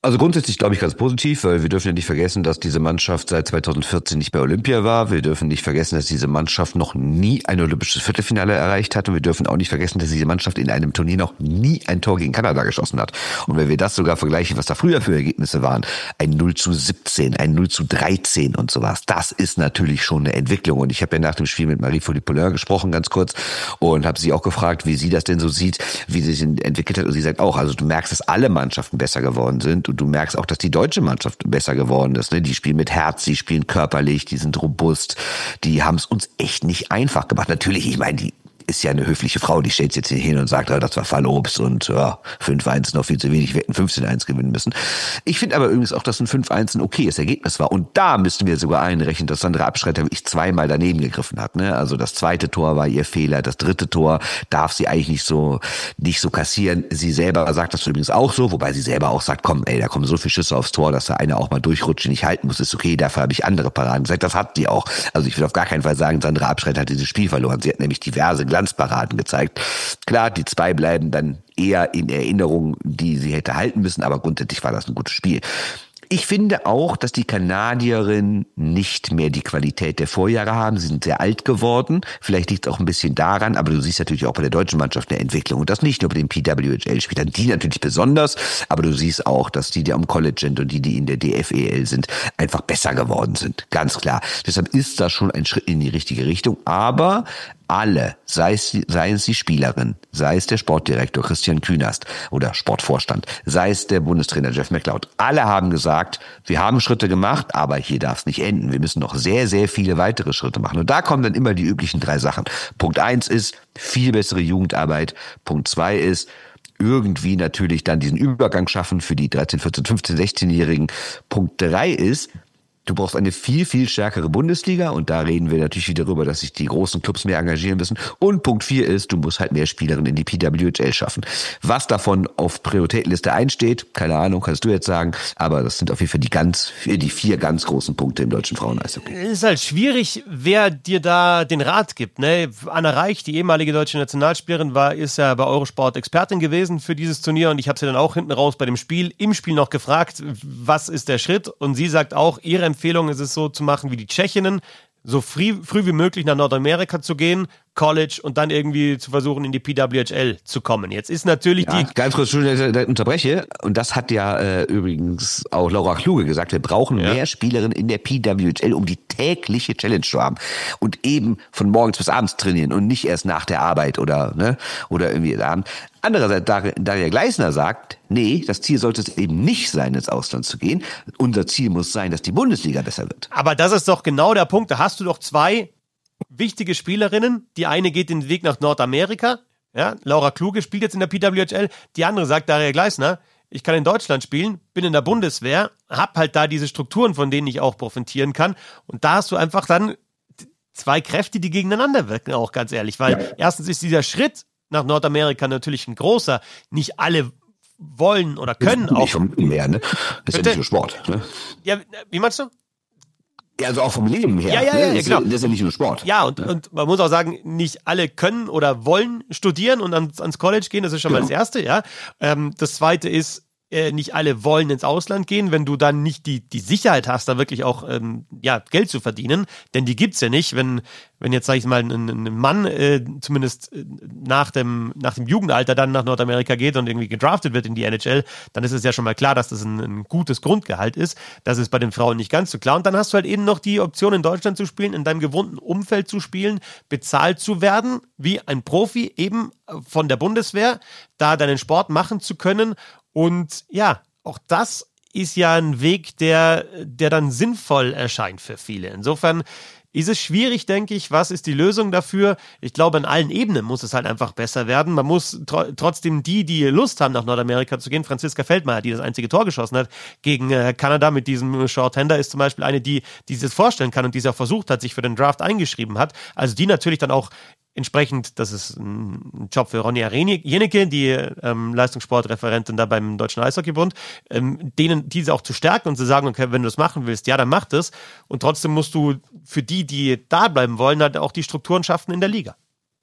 Also grundsätzlich glaube ich ganz positiv, weil wir dürfen ja nicht vergessen, dass diese Mannschaft seit zweitausendvierzehn nicht bei Olympia war. Wir dürfen nicht vergessen, dass diese Mannschaft noch nie ein olympisches Viertelfinale erreicht hat. Und wir dürfen auch nicht vergessen, dass diese Mannschaft in einem Turnier noch nie ein Tor gegen Kanada geschossen hat. Und wenn wir das sogar vergleichen, was da früher für Ergebnisse waren, ein null zu siebzehn, ein null zu dreizehn und sowas, das ist natürlich schon eine Entwicklung. Und ich habe ja nach dem Spiel mit Marie-Folie Poulin gesprochen, ganz kurz, und habe sie auch gefragt, wie sie das denn so sieht, wie sie sich entwickelt hat. Und sie sagt auch, also du merkst, dass alle Mannschaften besser geworden sind. Und du merkst auch, dass die deutsche Mannschaft besser geworden ist. Ne? Die spielen mit Herz, die spielen körperlich, die sind robust. Die haben es uns echt nicht einfach gemacht. Natürlich, ich meine, die ist ja eine höfliche Frau, die stellt jetzt hier hin und sagt, ja, das war Fallobst und ja, fünf eins ist noch viel zu wenig, wir hätten fünfzehn eins gewinnen müssen. Ich finde aber übrigens auch, dass ein fünf eins ein okayes Ergebnis war. Und da müssten wir sogar einrechnen, dass Sandra Abschreiter wirklich zweimal daneben gegriffen hat. Ne? Also das zweite Tor war ihr Fehler, das dritte Tor darf sie eigentlich nicht so nicht so kassieren. Sie selber sagt das übrigens auch so, wobei sie selber auch sagt, komm, ey, da kommen so viele Schüsse aufs Tor, dass da einer auch mal durchrutscht, den ich halten muss, ist okay, dafür habe ich andere Paraden gesagt. Das hat sie auch. Also ich will auf gar keinen Fall sagen, Sandra Abschreiter hat dieses Spiel verloren. Sie hat nämlich diverse Glanzparaden gezeigt. Klar, die zwei bleiben dann eher in Erinnerung, die sie hätte halten müssen, aber grundsätzlich war das ein gutes Spiel. Ich finde auch, dass die Kanadierinnen nicht mehr die Qualität der Vorjahre haben. Sie sind sehr alt geworden. Vielleicht liegt es auch ein bisschen daran, aber du siehst natürlich auch bei der deutschen Mannschaft eine Entwicklung. Und das nicht nur bei den P W H L-Spielern, die natürlich besonders, aber du siehst auch, dass die, die am College sind und die, die in der D F E L sind, einfach besser geworden sind. Ganz klar. Deshalb ist das schon ein Schritt in die richtige Richtung. Aber alle, sei es, seien es die Spielerin, sei es der Sportdirektor Christian Künast oder Sportvorstand, sei es der Bundestrainer Jeff McLeod, alle haben gesagt, wir haben Schritte gemacht, aber hier darf es nicht enden. Wir müssen noch sehr, sehr viele weitere Schritte machen. Und da kommen dann immer die üblichen drei Sachen. Punkt eins ist viel bessere Jugendarbeit. Punkt zwei ist irgendwie natürlich dann diesen Übergang schaffen für die dreizehn, vierzehn, fünfzehn, sechzehnjährigen. Punkt drei ist, du brauchst eine viel, viel stärkere Bundesliga und da reden wir natürlich wieder darüber, dass sich die großen Clubs mehr engagieren müssen. Und Punkt vier ist, du musst halt mehr Spielerinnen in die P W H L schaffen. Was davon auf Prioritätenliste einsteht, keine Ahnung, kannst du jetzt sagen, aber das sind auf jeden Fall die ganz, die vier ganz großen Punkte im deutschen Fraueneishockey. Es ist halt schwierig, wer dir da den Rat gibt. Ne? Anna Reich, die ehemalige deutsche Nationalspielerin, war, ist ja bei Eurosport Expertin gewesen für dieses Turnier und ich habe sie dann auch hinten raus bei dem Spiel, im Spiel noch gefragt, was ist der Schritt? Und sie sagt auch, ihre Empfehlung ist es so zu machen wie die Tschechinnen, so früh, früh wie möglich nach Nordamerika zu gehen, College und dann irgendwie zu versuchen, in die P W H L zu kommen. Jetzt ist natürlich ja, die... Ganz kurz, Entschuldigung, ich unterbreche. Und das hat ja äh, übrigens auch Laura Kluge gesagt. Wir brauchen ja. mehr Spielerinnen in der P W H L, um die tägliche Challenge zu haben. Und eben von morgens bis abends trainieren und nicht erst nach der Arbeit oder ne oder irgendwie Abend. Andererseits, Darja Gleisner sagt, nee, das Ziel sollte es eben nicht sein, ins Ausland zu gehen. Unser Ziel muss sein, dass die Bundesliga besser wird. Aber das ist doch genau der Punkt. Da hast du doch zwei wichtige Spielerinnen. Die eine geht den Weg nach Nordamerika. Ja, Laura Kluge spielt jetzt in der P W H L. Die andere sagt, Darja Gleisner, ich kann in Deutschland spielen, bin in der Bundeswehr, hab halt da diese Strukturen, von denen ich auch profitieren kann. Und da hast du einfach dann zwei Kräfte, die gegeneinander wirken, auch ganz ehrlich. Weil ja. erstens ist dieser Schritt nach Nordamerika natürlich ein großer. Nicht alle wollen oder können nicht auch. Vom mehr, ne? Das ist ja nicht nur Sport. Ne? Ja, wie meinst du? Ja, also auch vom Leben her. Ja, ja, ja, ne? ja genau. Das ist ja nicht nur Sport. Ja, und, ja. und man muss auch sagen, nicht alle können oder wollen studieren und ans, ans College gehen. Das ist schon genau. mal das Erste, ja. Ähm, das Zweite ist, äh, nicht alle wollen ins Ausland gehen, wenn du dann nicht die, die Sicherheit hast, da wirklich auch ähm, ja, Geld zu verdienen. Denn die gibt's ja nicht. Wenn, wenn jetzt, sag ich mal, ein, ein Mann äh, zumindest nach dem, nach dem Jugendalter dann nach Nordamerika geht und irgendwie gedraftet wird in die N H L, dann ist es ja schon mal klar, dass das ein, ein gutes Grundgehalt ist. Das ist bei den Frauen nicht ganz so klar. Und dann hast du halt eben noch die Option, in Deutschland zu spielen, in deinem gewohnten Umfeld zu spielen, bezahlt zu werden, wie ein Profi eben von der Bundeswehr, da deinen Sport machen zu können. Und ja, auch das ist ja ein Weg, der, der dann sinnvoll erscheint für viele. Insofern ist es schwierig, denke ich. Was ist die Lösung dafür? Ich glaube, an allen Ebenen muss es halt einfach besser werden. Man muss tr- trotzdem die, die Lust haben, nach Nordamerika zu gehen, Franziska Feldmayer, die das einzige Tor geschossen hat gegen äh, Kanada mit diesem Shorthander, ist zum Beispiel eine, die, die sich das vorstellen kann und die es auch versucht hat, sich für den Draft eingeschrieben hat. Also die natürlich dann auch entsprechend, das ist ein Job für Ronja Jenecke, die ähm, Leistungssportreferentin da beim Deutschen Eishockeybund, ähm, denen diese auch zu stärken und zu sagen, okay, wenn du das machen willst, ja, dann mach das. Und trotzdem musst du für die, die da bleiben wollen, halt auch die Strukturen schaffen in der Liga.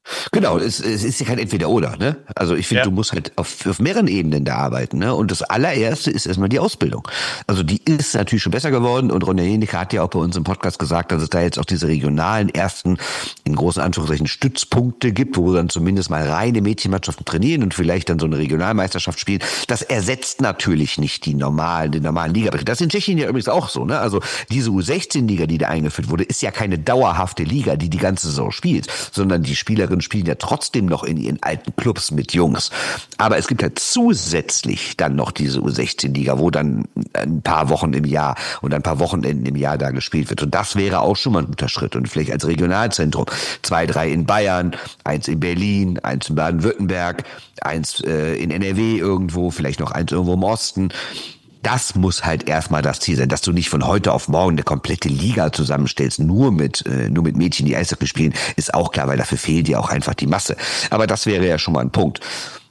Genau, es, es ist ja kein Entweder-Oder, ne? Also ich finde, Ja. du musst halt auf, auf mehreren Ebenen da arbeiten, ne? Und das allererste ist erstmal die Ausbildung. Also die ist natürlich schon besser geworden und Ronja Jenecke hat ja auch bei uns im Podcast gesagt, dass es da jetzt auch diese regionalen ersten, in großen Anführungszeichen, Stützpunkte gibt, wo dann zumindest mal reine Mädchenmannschaften trainieren und vielleicht dann so eine Regionalmeisterschaft spielen. Das ersetzt natürlich nicht die normalen, den normalen Ligabetrieb. Das ist in Tschechien ja übrigens auch so, ne? Also diese U sechzehn Liga, die da eingeführt wurde, ist ja keine dauerhafte Liga, die die ganze Saison spielt, sondern die Spielerinnen spielen ja trotzdem noch in ihren alten Clubs mit Jungs. Aber es gibt halt zusätzlich dann noch diese U sechzehn Liga, wo dann ein paar Wochen im Jahr und ein paar Wochenenden im Jahr da gespielt wird. Und das wäre auch schon mal ein guter Schritt. Und vielleicht als Regionalzentrum zwei, drei in Bayern, eins in Berlin, eins in Baden-Württemberg, eins äh, in N R W irgendwo, vielleicht noch eins irgendwo im Osten. Das muss halt erstmal das Ziel sein, dass du nicht von heute auf morgen eine komplette Liga zusammenstellst, nur mit äh, nur mit Mädchen, die Eishockey spielen, ist auch klar, weil dafür fehlt dir auch einfach die Masse. Aber das wäre ja schon mal ein Punkt,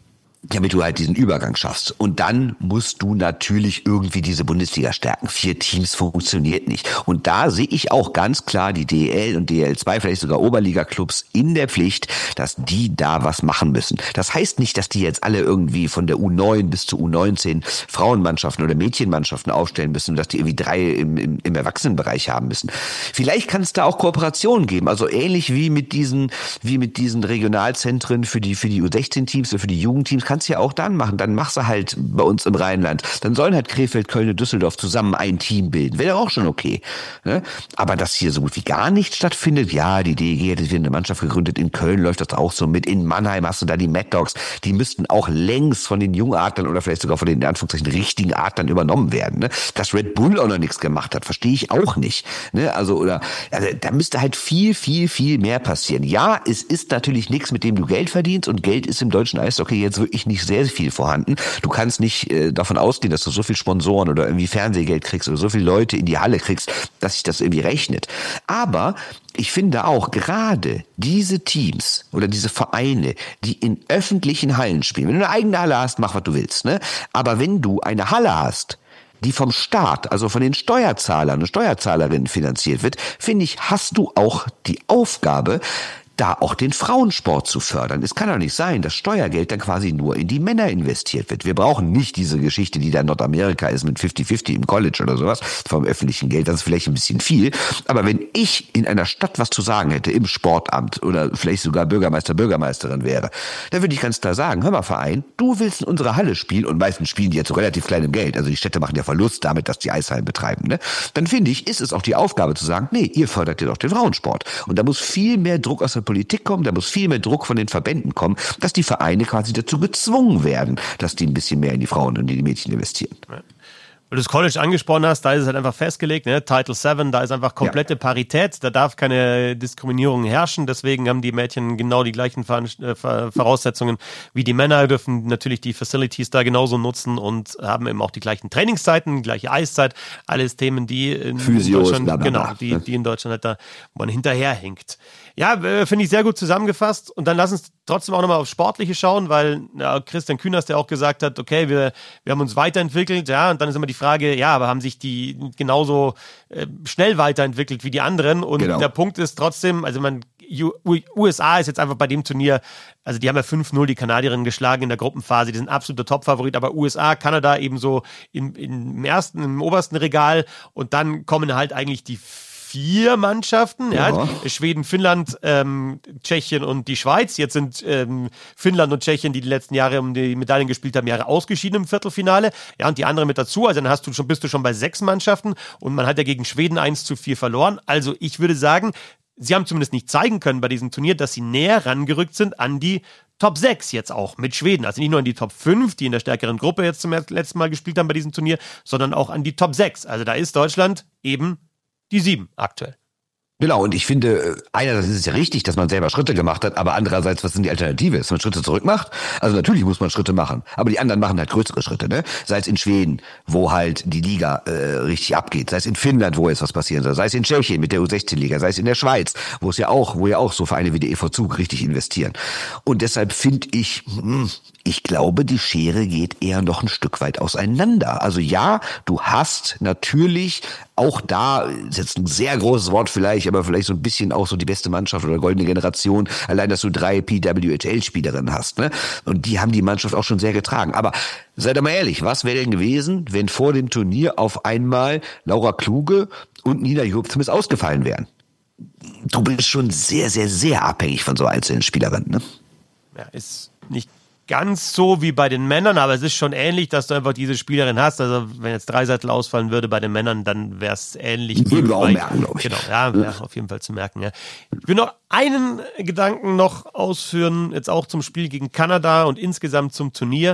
damit du halt diesen Übergang schaffst. Und dann musst du natürlich irgendwie diese Bundesliga stärken. Vier Teams funktioniert nicht. Und da sehe ich auch ganz klar die D L und D L zwei, vielleicht sogar Oberliga-Clubs in der Pflicht, dass die da was machen müssen. Das heißt nicht, dass die jetzt alle irgendwie von der U neun bis zur U neunzehn Frauenmannschaften oder Mädchenmannschaften aufstellen müssen, dass die irgendwie drei im, im, im Erwachsenenbereich haben müssen. Vielleicht kann es da auch Kooperationen geben, also ähnlich wie mit diesen, wie mit diesen Regionalzentren für die, für die U sechzehn Teams oder für die Jugendteams. Kannst du ja auch dann machen. Dann machst du halt bei uns im Rheinland. Dann sollen halt Krefeld, Köln und Düsseldorf zusammen ein Team bilden. Wäre auch schon okay. Ne? Aber dass hier so gut wie gar nichts stattfindet, ja, die D E G hat jetzt wieder eine Mannschaft gegründet. In Köln läuft das auch so mit. In Mannheim hast du da die Mad Dogs. Die müssten auch längst von den Jungadlern oder vielleicht sogar von den in Anführungszeichen richtigen Adlern übernommen werden. Ne? Dass Red Bull auch noch nichts gemacht hat, verstehe ich auch nicht. Ne? Also, oder, also, da müsste halt viel, viel, viel mehr passieren. Ja, es ist natürlich nichts, mit dem du Geld verdienst und Geld ist im deutschen Eishockey jetzt wirklich nicht sehr viel vorhanden. Du kannst nicht äh, davon ausgehen, dass du so viel Sponsoren oder irgendwie Fernsehgeld kriegst oder so viele Leute in die Halle kriegst, dass sich das irgendwie rechnet. Aber ich finde auch gerade diese Teams oder diese Vereine, die in öffentlichen Hallen spielen, wenn du eine eigene Halle hast, mach was du willst, ne? Aber wenn du eine Halle hast, die vom Staat, also von den Steuerzahlern und Steuerzahlerinnen finanziert wird, finde ich, hast du auch die Aufgabe, da auch den Frauensport zu fördern. Es kann doch nicht sein, dass Steuergeld dann quasi nur in die Männer investiert wird. Wir brauchen nicht diese Geschichte, die da in Nordamerika ist mit fünfzig fünfzig im College oder sowas vom öffentlichen Geld. Das ist vielleicht ein bisschen viel. Aber wenn ich in einer Stadt was zu sagen hätte, im Sportamt oder vielleicht sogar Bürgermeister, Bürgermeisterin wäre, dann würde ich ganz klar sagen, hör mal Verein, du willst in unserer Halle spielen und meistens spielen die jetzt zu relativ kleinem Geld. Also die Städte machen ja Verlust damit, dass die Eishallen betreiben. Ne? Dann finde ich, ist es auch die Aufgabe zu sagen, nee, ihr fördert ja doch den Frauensport. Und da muss viel mehr Druck aus der Politik kommen, da muss viel mehr Druck von den Verbänden kommen, dass die Vereine quasi dazu gezwungen werden, dass die ein bisschen mehr in die Frauen und in die Mädchen investieren. Ja. Weil du das College angesprochen hast, da ist es halt einfach festgelegt, ne? Title sieben, da ist einfach komplette ja. Parität, da darf keine Diskriminierung herrschen, deswegen haben die Mädchen genau die gleichen Voraussetzungen wie die Männer, dürfen natürlich die Facilities da genauso nutzen und haben eben auch die gleichen Trainingszeiten, gleiche Eiszeit, alles Themen, die in, Physios, in Deutschland, bla, bla, genau, bla. die, die in Deutschland halt da, wo man hinterherhinkt. Ja, äh, finde ich sehr gut zusammengefasst. Und dann lass uns trotzdem auch nochmal aufs Sportliche schauen, weil ja, Christian Künast ja auch gesagt hat, okay, wir, wir haben uns weiterentwickelt, ja, und dann ist immer die Frage, ja, aber haben sich die genauso äh, schnell weiterentwickelt wie die anderen? Und genau. Der Punkt ist trotzdem, also man, U- U S A ist jetzt einfach bei dem Turnier, also die haben ja fünf null die Kanadierinnen geschlagen in der Gruppenphase, die sind absoluter Top-Favorit, aber U S A, Kanada eben so in, in, im ersten, im obersten Regal und dann kommen halt eigentlich die vier Mannschaften, ja. Ja, Schweden, Finnland, ähm, Tschechien und die Schweiz. Jetzt sind ähm, Finnland und Tschechien, die die letzten Jahre um die Medaillen gespielt haben, Jahre ausgeschieden im Viertelfinale. Ja, und die anderen mit dazu. Also dann hast du schon, bist du schon bei sechs Mannschaften und man hat ja gegen Schweden eins zu vier verloren. Also ich würde sagen, sie haben zumindest nicht zeigen können bei diesem Turnier, dass sie näher rangerückt sind an die Top sechs jetzt auch mit Schweden. Also nicht nur an die Top fünf, die in der stärkeren Gruppe jetzt zum letzten Mal gespielt haben bei diesem Turnier, sondern auch an die Top sechs. Also da ist Deutschland eben die sieben aktuell. Genau, und ich finde, einerseits ist es ja richtig, dass man selber Schritte gemacht hat, aber andererseits, was sind die Alternative? Dass man Schritte zurück macht? Also natürlich muss man Schritte machen, aber die anderen machen halt größere Schritte, ne? Sei es in Schweden, wo halt die Liga äh, richtig abgeht, sei es in Finnland, wo jetzt was passieren soll, sei es in Tschechien mit der U sechzehn Liga, sei es in der Schweiz, wo es ja auch, wo ja auch so Vereine wie der E V Zug richtig investieren. Und deshalb finde ich, Ich glaube, die Schere geht eher noch ein Stück weit auseinander. Also ja, du hast natürlich auch da, ist jetzt ein sehr großes Wort vielleicht, aber vielleicht so ein bisschen auch so die beste Mannschaft oder goldene Generation, allein, dass du drei P W H L-Spielerinnen hast, ne? Und die haben die Mannschaft auch schon sehr getragen. Aber seid doch mal ehrlich, was wäre denn gewesen, wenn vor dem Turnier auf einmal Laura Kluge und Nina Jupp-Smith ausgefallen wären? Du bist schon sehr, sehr, sehr abhängig von so einzelnen Spielerinnen, ne? Ja, ist nicht ganz so wie bei den Männern, aber es ist schon ähnlich, dass du einfach diese Spielerin hast. Also wenn jetzt Dreiseitel ausfallen würde bei den Männern, dann wäre es ähnlich. Würden wir auch merken, glaube ich. Genau, ja, ja, auf jeden Fall zu merken. Ja. Ich will noch einen Gedanken noch ausführen, jetzt auch zum Spiel gegen Kanada und insgesamt zum Turnier.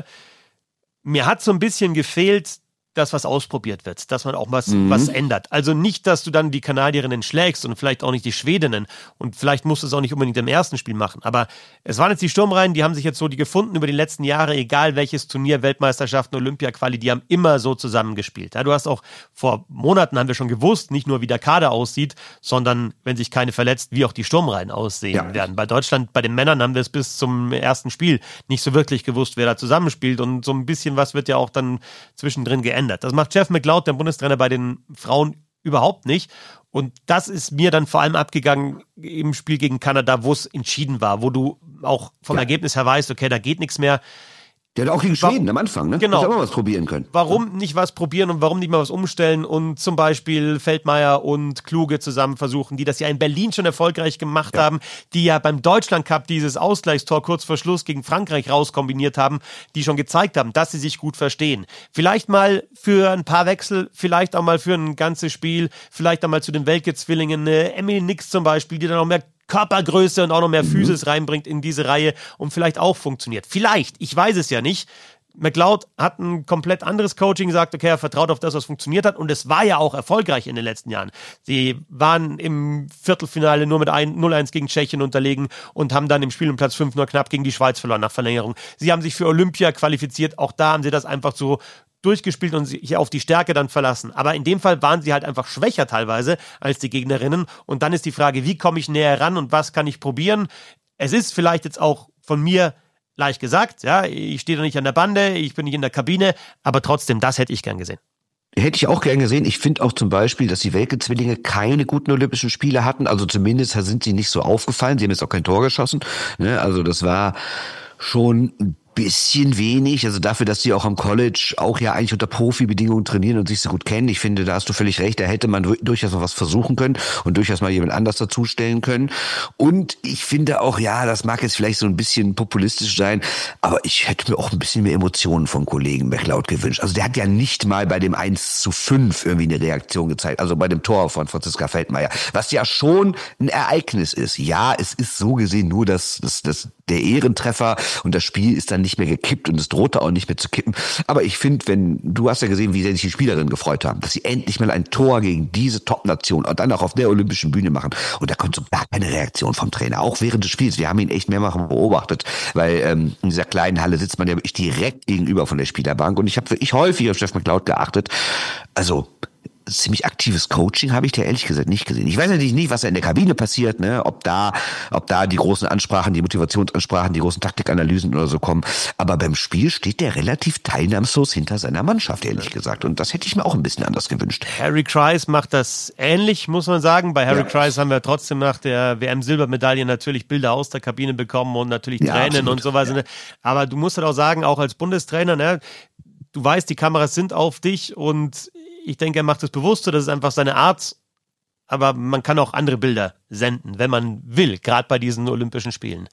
Mir hat so ein bisschen gefehlt, dass was ausprobiert wird, dass man auch was, mhm. was ändert. Also nicht, dass du dann die Kanadierinnen schlägst und vielleicht auch nicht die Schwedinnen und vielleicht musst du es auch nicht unbedingt im ersten Spiel machen, aber es waren jetzt die Sturmreihen, die haben sich jetzt so die gefunden über die letzten Jahre, egal welches Turnier, Weltmeisterschaften, Olympia-Quali, die haben immer so zusammengespielt. Ja, du hast auch vor Monaten haben wir schon gewusst, nicht nur wie der Kader aussieht, sondern wenn sich keine verletzt, wie auch die Sturmreihen aussehen ja. werden. Bei Deutschland, bei den Männern haben wir es bis zum ersten Spiel nicht so wirklich gewusst, wer da zusammenspielt und so ein bisschen was wird ja auch dann zwischendrin geändert. Das macht Jeff McLeod, der Bundestrainer bei den Frauen, überhaupt nicht. Und das ist mir dann vor allem abgegangen im Spiel gegen Kanada, wo es entschieden war, wo du auch vom ja. Ergebnis her weißt, okay, da geht nichts mehr. Der hat auch gegen Schweden am Anfang, ne? Genau. Hätte auch mal was probieren können. Warum nicht was probieren und warum nicht mal was umstellen und zum Beispiel Feldmeier und Kluge zusammen versuchen, die das ja in Berlin schon erfolgreich gemacht ja. haben, die ja beim Deutschlandcup dieses Ausgleichstor kurz vor Schluss gegen Frankreich rauskombiniert haben, die schon gezeigt haben, dass sie sich gut verstehen. Vielleicht mal für ein paar Wechsel, vielleicht auch mal für ein ganzes Spiel, vielleicht auch mal zu den Weltgezwillingen, äh, Emily Nix zum Beispiel, die dann auch mehr Körpergröße und auch noch mehr Physis mhm. reinbringt in diese Reihe und vielleicht auch funktioniert. Vielleicht, ich weiß es ja nicht. McLeod hat ein komplett anderes Coaching, gesagt, okay, er vertraut auf das, was funktioniert hat und es war ja auch erfolgreich in den letzten Jahren. Sie waren im Viertelfinale nur mit null eins gegen Tschechien unterlegen und haben dann im Spiel um Platz fünf nur knapp gegen die Schweiz verloren nach Verlängerung. Sie haben sich für Olympia qualifiziert, auch da haben sie das einfach so durchgespielt und sich auf die Stärke dann verlassen. Aber in dem Fall waren sie halt einfach schwächer teilweise als die Gegnerinnen. Und dann ist die Frage, wie komme ich näher ran und was kann ich probieren? Es ist vielleicht jetzt auch von mir leicht gesagt, ja, ich stehe da nicht an der Bande, ich bin nicht in der Kabine, aber trotzdem, das hätte ich gern gesehen. Hätte ich auch gern gesehen. Ich finde auch zum Beispiel, dass die Welke-Zwillinge keine guten Olympischen Spiele hatten. Also zumindest sind sie nicht so aufgefallen. Sie haben jetzt auch kein Tor geschossen. Also das war schon ein bisschen wenig, also dafür, dass sie auch am College auch ja eigentlich unter Profibedingungen trainieren und sich so gut kennen. Ich finde, da hast du völlig recht, da hätte man durchaus noch was versuchen können und durchaus mal jemand anders dazustellen können. Und ich finde auch, ja, das mag jetzt vielleicht so ein bisschen populistisch sein, aber ich hätte mir auch ein bisschen mehr Emotionen vom Kollegen McLeod gewünscht. Also der hat ja nicht mal bei dem eins zu fünf irgendwie eine Reaktion gezeigt, also bei dem Tor von Franziska Feldmeier, was ja schon ein Ereignis ist. Ja, es ist so gesehen nur das, das, das der Ehrentreffer und das Spiel ist dann nicht mehr gekippt und es drohte auch nicht mehr zu kippen. Aber ich finde, wenn, du hast ja gesehen, wie sehr sich die Spielerinnen gefreut haben, dass sie endlich mal ein Tor gegen diese Top-Nation und dann auch auf der olympischen Bühne machen. Und da kommt so gar keine Reaktion vom Trainer, auch während des Spiels. Wir haben ihn echt mehrmals beobachtet, weil ähm, in dieser kleinen Halle sitzt man ja wirklich direkt gegenüber von der Spielerbank und ich habe wirklich häufig auf Jeff McLeod geachtet. Also ziemlich aktives Coaching habe ich da ehrlich gesagt nicht gesehen. Ich weiß natürlich nicht, was da in der Kabine passiert, ne, ob da, ob da die großen Ansprachen, die Motivationsansprachen, die großen Taktikanalysen oder so kommen. Aber beim Spiel steht der relativ teilnahmslos hinter seiner Mannschaft, ehrlich gesagt. Und das hätte ich mir auch ein bisschen anders gewünscht. Harry Kreis macht das ähnlich, muss man sagen. Bei Harry ja. Kreis haben wir trotzdem nach der W M-Silbermedaille natürlich Bilder aus der Kabine bekommen und natürlich ja, Tränen absolut. Und sowas. Ja. Aber du musst halt auch sagen, auch als Bundestrainer, ne, du weißt, die Kameras sind auf dich und ich denke, er macht es bewusst, so, das ist einfach seine Art, aber man kann auch andere Bilder senden, wenn man will, gerade bei diesen Olympischen Spielen.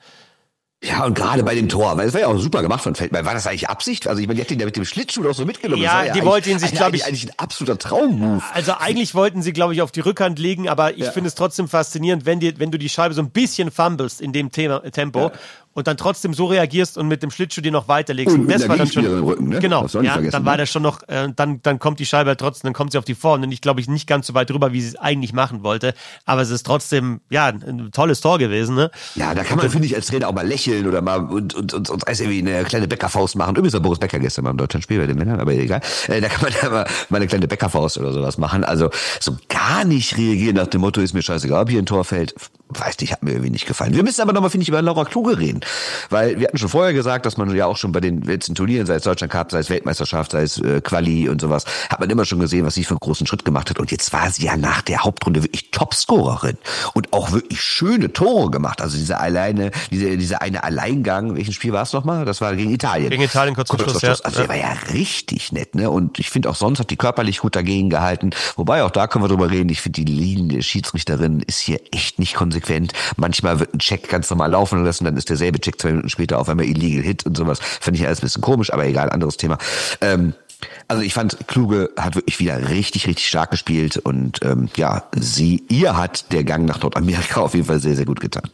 Ja, und gerade bei dem Tor, weil es war ja auch super gemacht von Feldmeier. War das eigentlich Absicht? Also ich meine, die hat ihn ja mit dem Schlittschuh auch so mitgenommen. Ja, ja die wollten ihn sich, glaube ich... Eigentlich ein absoluter Traummove. Also eigentlich wollten sie, glaube ich, auf die Rückhand legen, aber ich ja. finde es trotzdem faszinierend, wenn, die, wenn du die Scheibe so ein bisschen fumblest in dem Thema, Tempo ja. und dann trotzdem so reagierst und mit dem Schlittschuh dir noch weiterlegst. Und, und das war dann schon im Rücken, ne? Genau, ja, dann war ne? das schon noch, äh, dann, dann kommt die Scheibe trotzdem, dann kommt sie auf die Vorhand und ich glaube ich nicht ganz so weit rüber, wie sie es eigentlich machen wollte, aber es ist trotzdem, ja, ein tolles Tor gewesen, ne? Ja, da kann man, finde ich, als Trainer auch mal lächeln oder mal und, und, und, und irgendwie eine kleine Bäckerfaust machen. Übrigens war Boris Becker gestern mal im deutschen Spiel bei den Männern, aber egal. Äh, da kann man ja mal, mal eine kleine Bäckerfaust oder sowas machen. Also so gar nicht reagieren nach dem Motto, ist mir scheißegal, ob hier ein Tor fällt. weiß nicht, hat mir irgendwie nicht gefallen. Wir müssen aber nochmal, finde ich, über Laura Kluge reden. Weil wir hatten schon vorher gesagt, dass man ja auch schon bei den letzten Turnieren, sei es Deutschland Cup, sei es Weltmeisterschaft, sei es äh, Quali und sowas, hat man immer schon gesehen, was sie für einen großen Schritt gemacht hat. Und jetzt war sie ja nach der Hauptrunde wirklich Topscorerin und auch wirklich schöne Tore gemacht. Also diese alleine, diese, diese eine Alleingang, welches Spiel war es nochmal? Das war gegen Italien. Gegen Italien kurz vor Schluss, ja. Also der war ja richtig nett, ne? Und ich finde auch sonst hat die körperlich gut dagegen gehalten. Wobei, auch da können wir drüber reden. Ich finde, die Linie Schiedsrichterin ist hier echt nicht konsequent. Manchmal wird ein Check ganz normal laufen lassen, dann ist derselbe Check zwei Minuten später auf einmal Illegal Hit und sowas. Finde ich alles ein bisschen komisch, aber egal, anderes Thema. Ähm, also ich fand, Kluge hat wirklich wieder richtig, richtig stark gespielt und ähm, ja, sie, ihr hat der Gang nach Nordamerika auf jeden Fall sehr, sehr gut getan.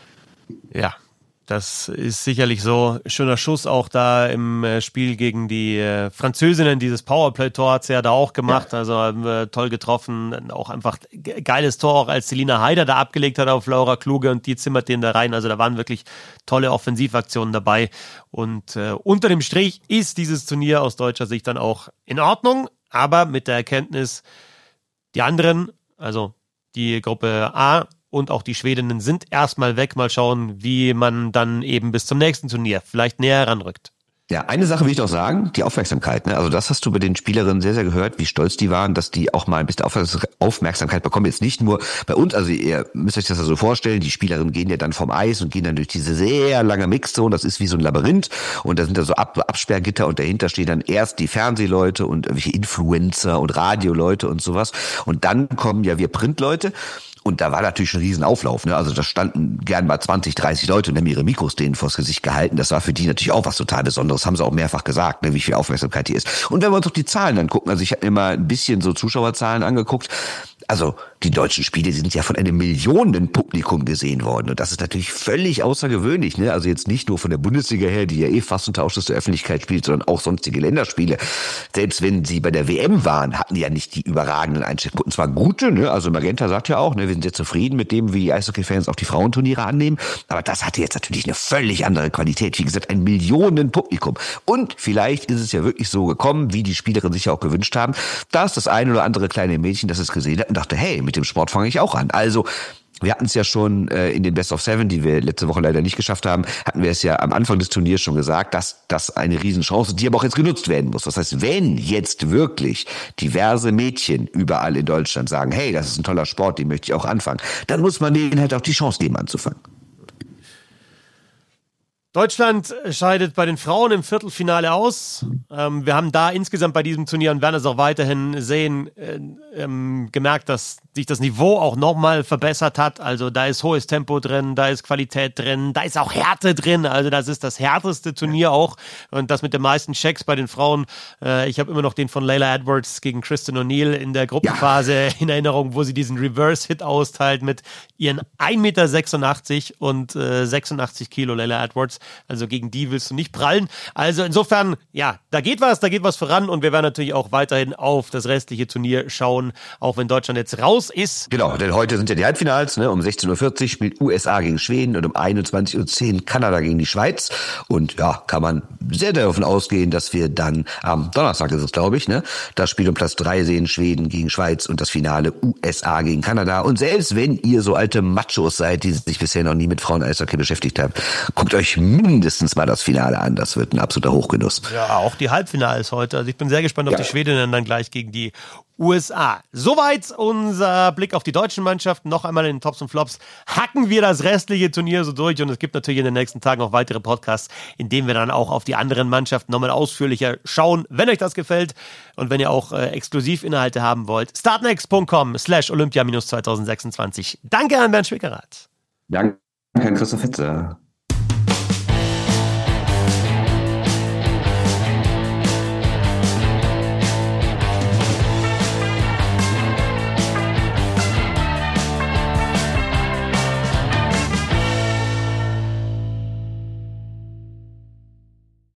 Ja. Das ist sicherlich so. Schöner Schuss auch da im Spiel gegen die äh, Französinnen. Dieses Powerplay-Tor hat sie ja da auch gemacht. Ja. Also äh, toll getroffen. Auch einfach geiles Tor, auch als Selina Haider da abgelegt hat auf Laura Kluge und die zimmert den da rein. Also da waren wirklich tolle Offensivaktionen dabei. Und äh, unter dem Strich ist dieses Turnier aus deutscher Sicht dann auch in Ordnung. Aber mit der Erkenntnis, die anderen, also die Gruppe A, und auch die Schwedinnen sind erstmal weg. Mal schauen, wie man dann eben bis zum nächsten Turnier vielleicht näher ranrückt. Ja, eine Sache will ich noch sagen, die Aufmerksamkeit. Ne? Also das hast du bei den Spielerinnen sehr, sehr gehört, wie stolz die waren, dass die auch mal ein bisschen Aufmerksamkeit bekommen. Jetzt nicht nur bei uns, also ihr müsst euch das ja so vorstellen, die Spielerinnen gehen ja dann vom Eis und gehen dann durch diese sehr lange Mixzone, das ist wie so ein Labyrinth und da sind da so Ab- Absperrgitter und dahinter stehen dann erst die Fernsehleute und irgendwelche Influencer und Radioleute und sowas und dann kommen ja wir Printleute. Und da war natürlich schon ein Riesenauflauf, ne? Also da standen gern mal zwanzig, dreißig Leute und haben ihre Mikros denen vors Gesicht gehalten. Das war für die natürlich auch was total Besonderes. Haben sie auch mehrfach gesagt, ne? Wie viel Aufmerksamkeit hier ist. Und wenn wir uns doch die Zahlen angucken, also ich habe mir mal ein bisschen so Zuschauerzahlen angeguckt. Also die deutschen Spiele, die sind ja von einem Millionenpublikum gesehen worden. Und das ist natürlich völlig außergewöhnlich, ne? Also jetzt nicht nur von der Bundesliga her, die ja eh fast unter Ausschluss der Öffentlichkeit spielt, sondern auch sonstige Länderspiele. Selbst wenn sie bei der W M waren, hatten die ja nicht die überragenden Einschaltquoten. Zwar gute, ne? Also Magenta sagt ja auch, ne, wir sind sehr zufrieden mit dem, wie die Eishockey-Fans auch die Frauenturniere annehmen. Aber das hatte jetzt natürlich eine völlig andere Qualität. Wie gesagt, ein Millionenpublikum. Und vielleicht ist es ja wirklich so gekommen, wie die Spielerinnen sich ja auch gewünscht haben, dass das eine oder andere kleine Mädchen, das es gesehen hat und dachte, hey, mit dem Sport fange ich auch an. Also wir hatten es ja schon äh, in den Best of Seven, die wir letzte Woche leider nicht geschafft haben, hatten wir es ja am Anfang des Turniers schon gesagt, dass das eine Riesenchance ist, die aber auch jetzt genutzt werden muss. Das heißt, wenn jetzt wirklich diverse Mädchen überall in Deutschland sagen, hey, das ist ein toller Sport, den möchte ich auch anfangen, dann muss man denen halt auch die Chance geben, anzufangen. Deutschland scheidet bei den Frauen im Viertelfinale aus. Ähm, wir haben da insgesamt bei diesem Turnier, und werden es auch weiterhin sehen, äh, ähm, gemerkt, dass sich das Niveau auch nochmal verbessert hat. Also da ist hohes Tempo drin, da ist Qualität drin, da ist auch Härte drin. Also das ist das härteste Turnier auch und das mit den meisten Checks bei den Frauen. Äh, ich habe immer noch den von Layla Edwards gegen Kristen O'Neill in der Gruppenphase ja. in Erinnerung, wo sie diesen Reverse-Hit austeilt mit ihren ein Meter sechsundachtzig und äh, sechsundachtzig Kilo Layla Edwards. Also gegen die willst du nicht prallen. Also insofern, ja, da geht was, da geht was voran und wir werden natürlich auch weiterhin auf das restliche Turnier schauen, auch wenn Deutschland jetzt raus ist. Genau, denn heute sind ja die Halbfinals, ne? Um sechzehn Uhr vierzig spielt U S A gegen Schweden und um einundzwanzig Uhr zehn Kanada gegen die Schweiz. Und ja, kann man sehr davon ausgehen, dass wir dann am Donnerstag ist es, glaube ich, ne? Das Spiel um Platz drei sehen, Schweden gegen Schweiz und das Finale U S A gegen Kanada. Und selbst wenn ihr so alte Machos seid, die sich bisher noch nie mit Frauen-Eishockey beschäftigt haben, guckt euch mindestens mal das Finale an. Das wird ein absoluter Hochgenuss. Ja, auch die Halbfinals heute. Also ich bin sehr gespannt auf ja. die Schwedinnen dann gleich gegen die U S A. Soweit unser Blick auf die deutschen Mannschaften. Noch einmal in den Tops und Flops hacken wir das restliche Turnier so durch und es gibt natürlich in den nächsten Tagen auch weitere Podcasts, in denen wir dann auch auf die anderen Mannschaften nochmal ausführlicher schauen, wenn euch das gefällt und wenn ihr auch äh, Exklusivinhalte haben wollt. startnext.com slash Olympia zwanzig sechsundzwanzig. Danke an Bernd Schwickerath. Danke an Christoph Hetzer.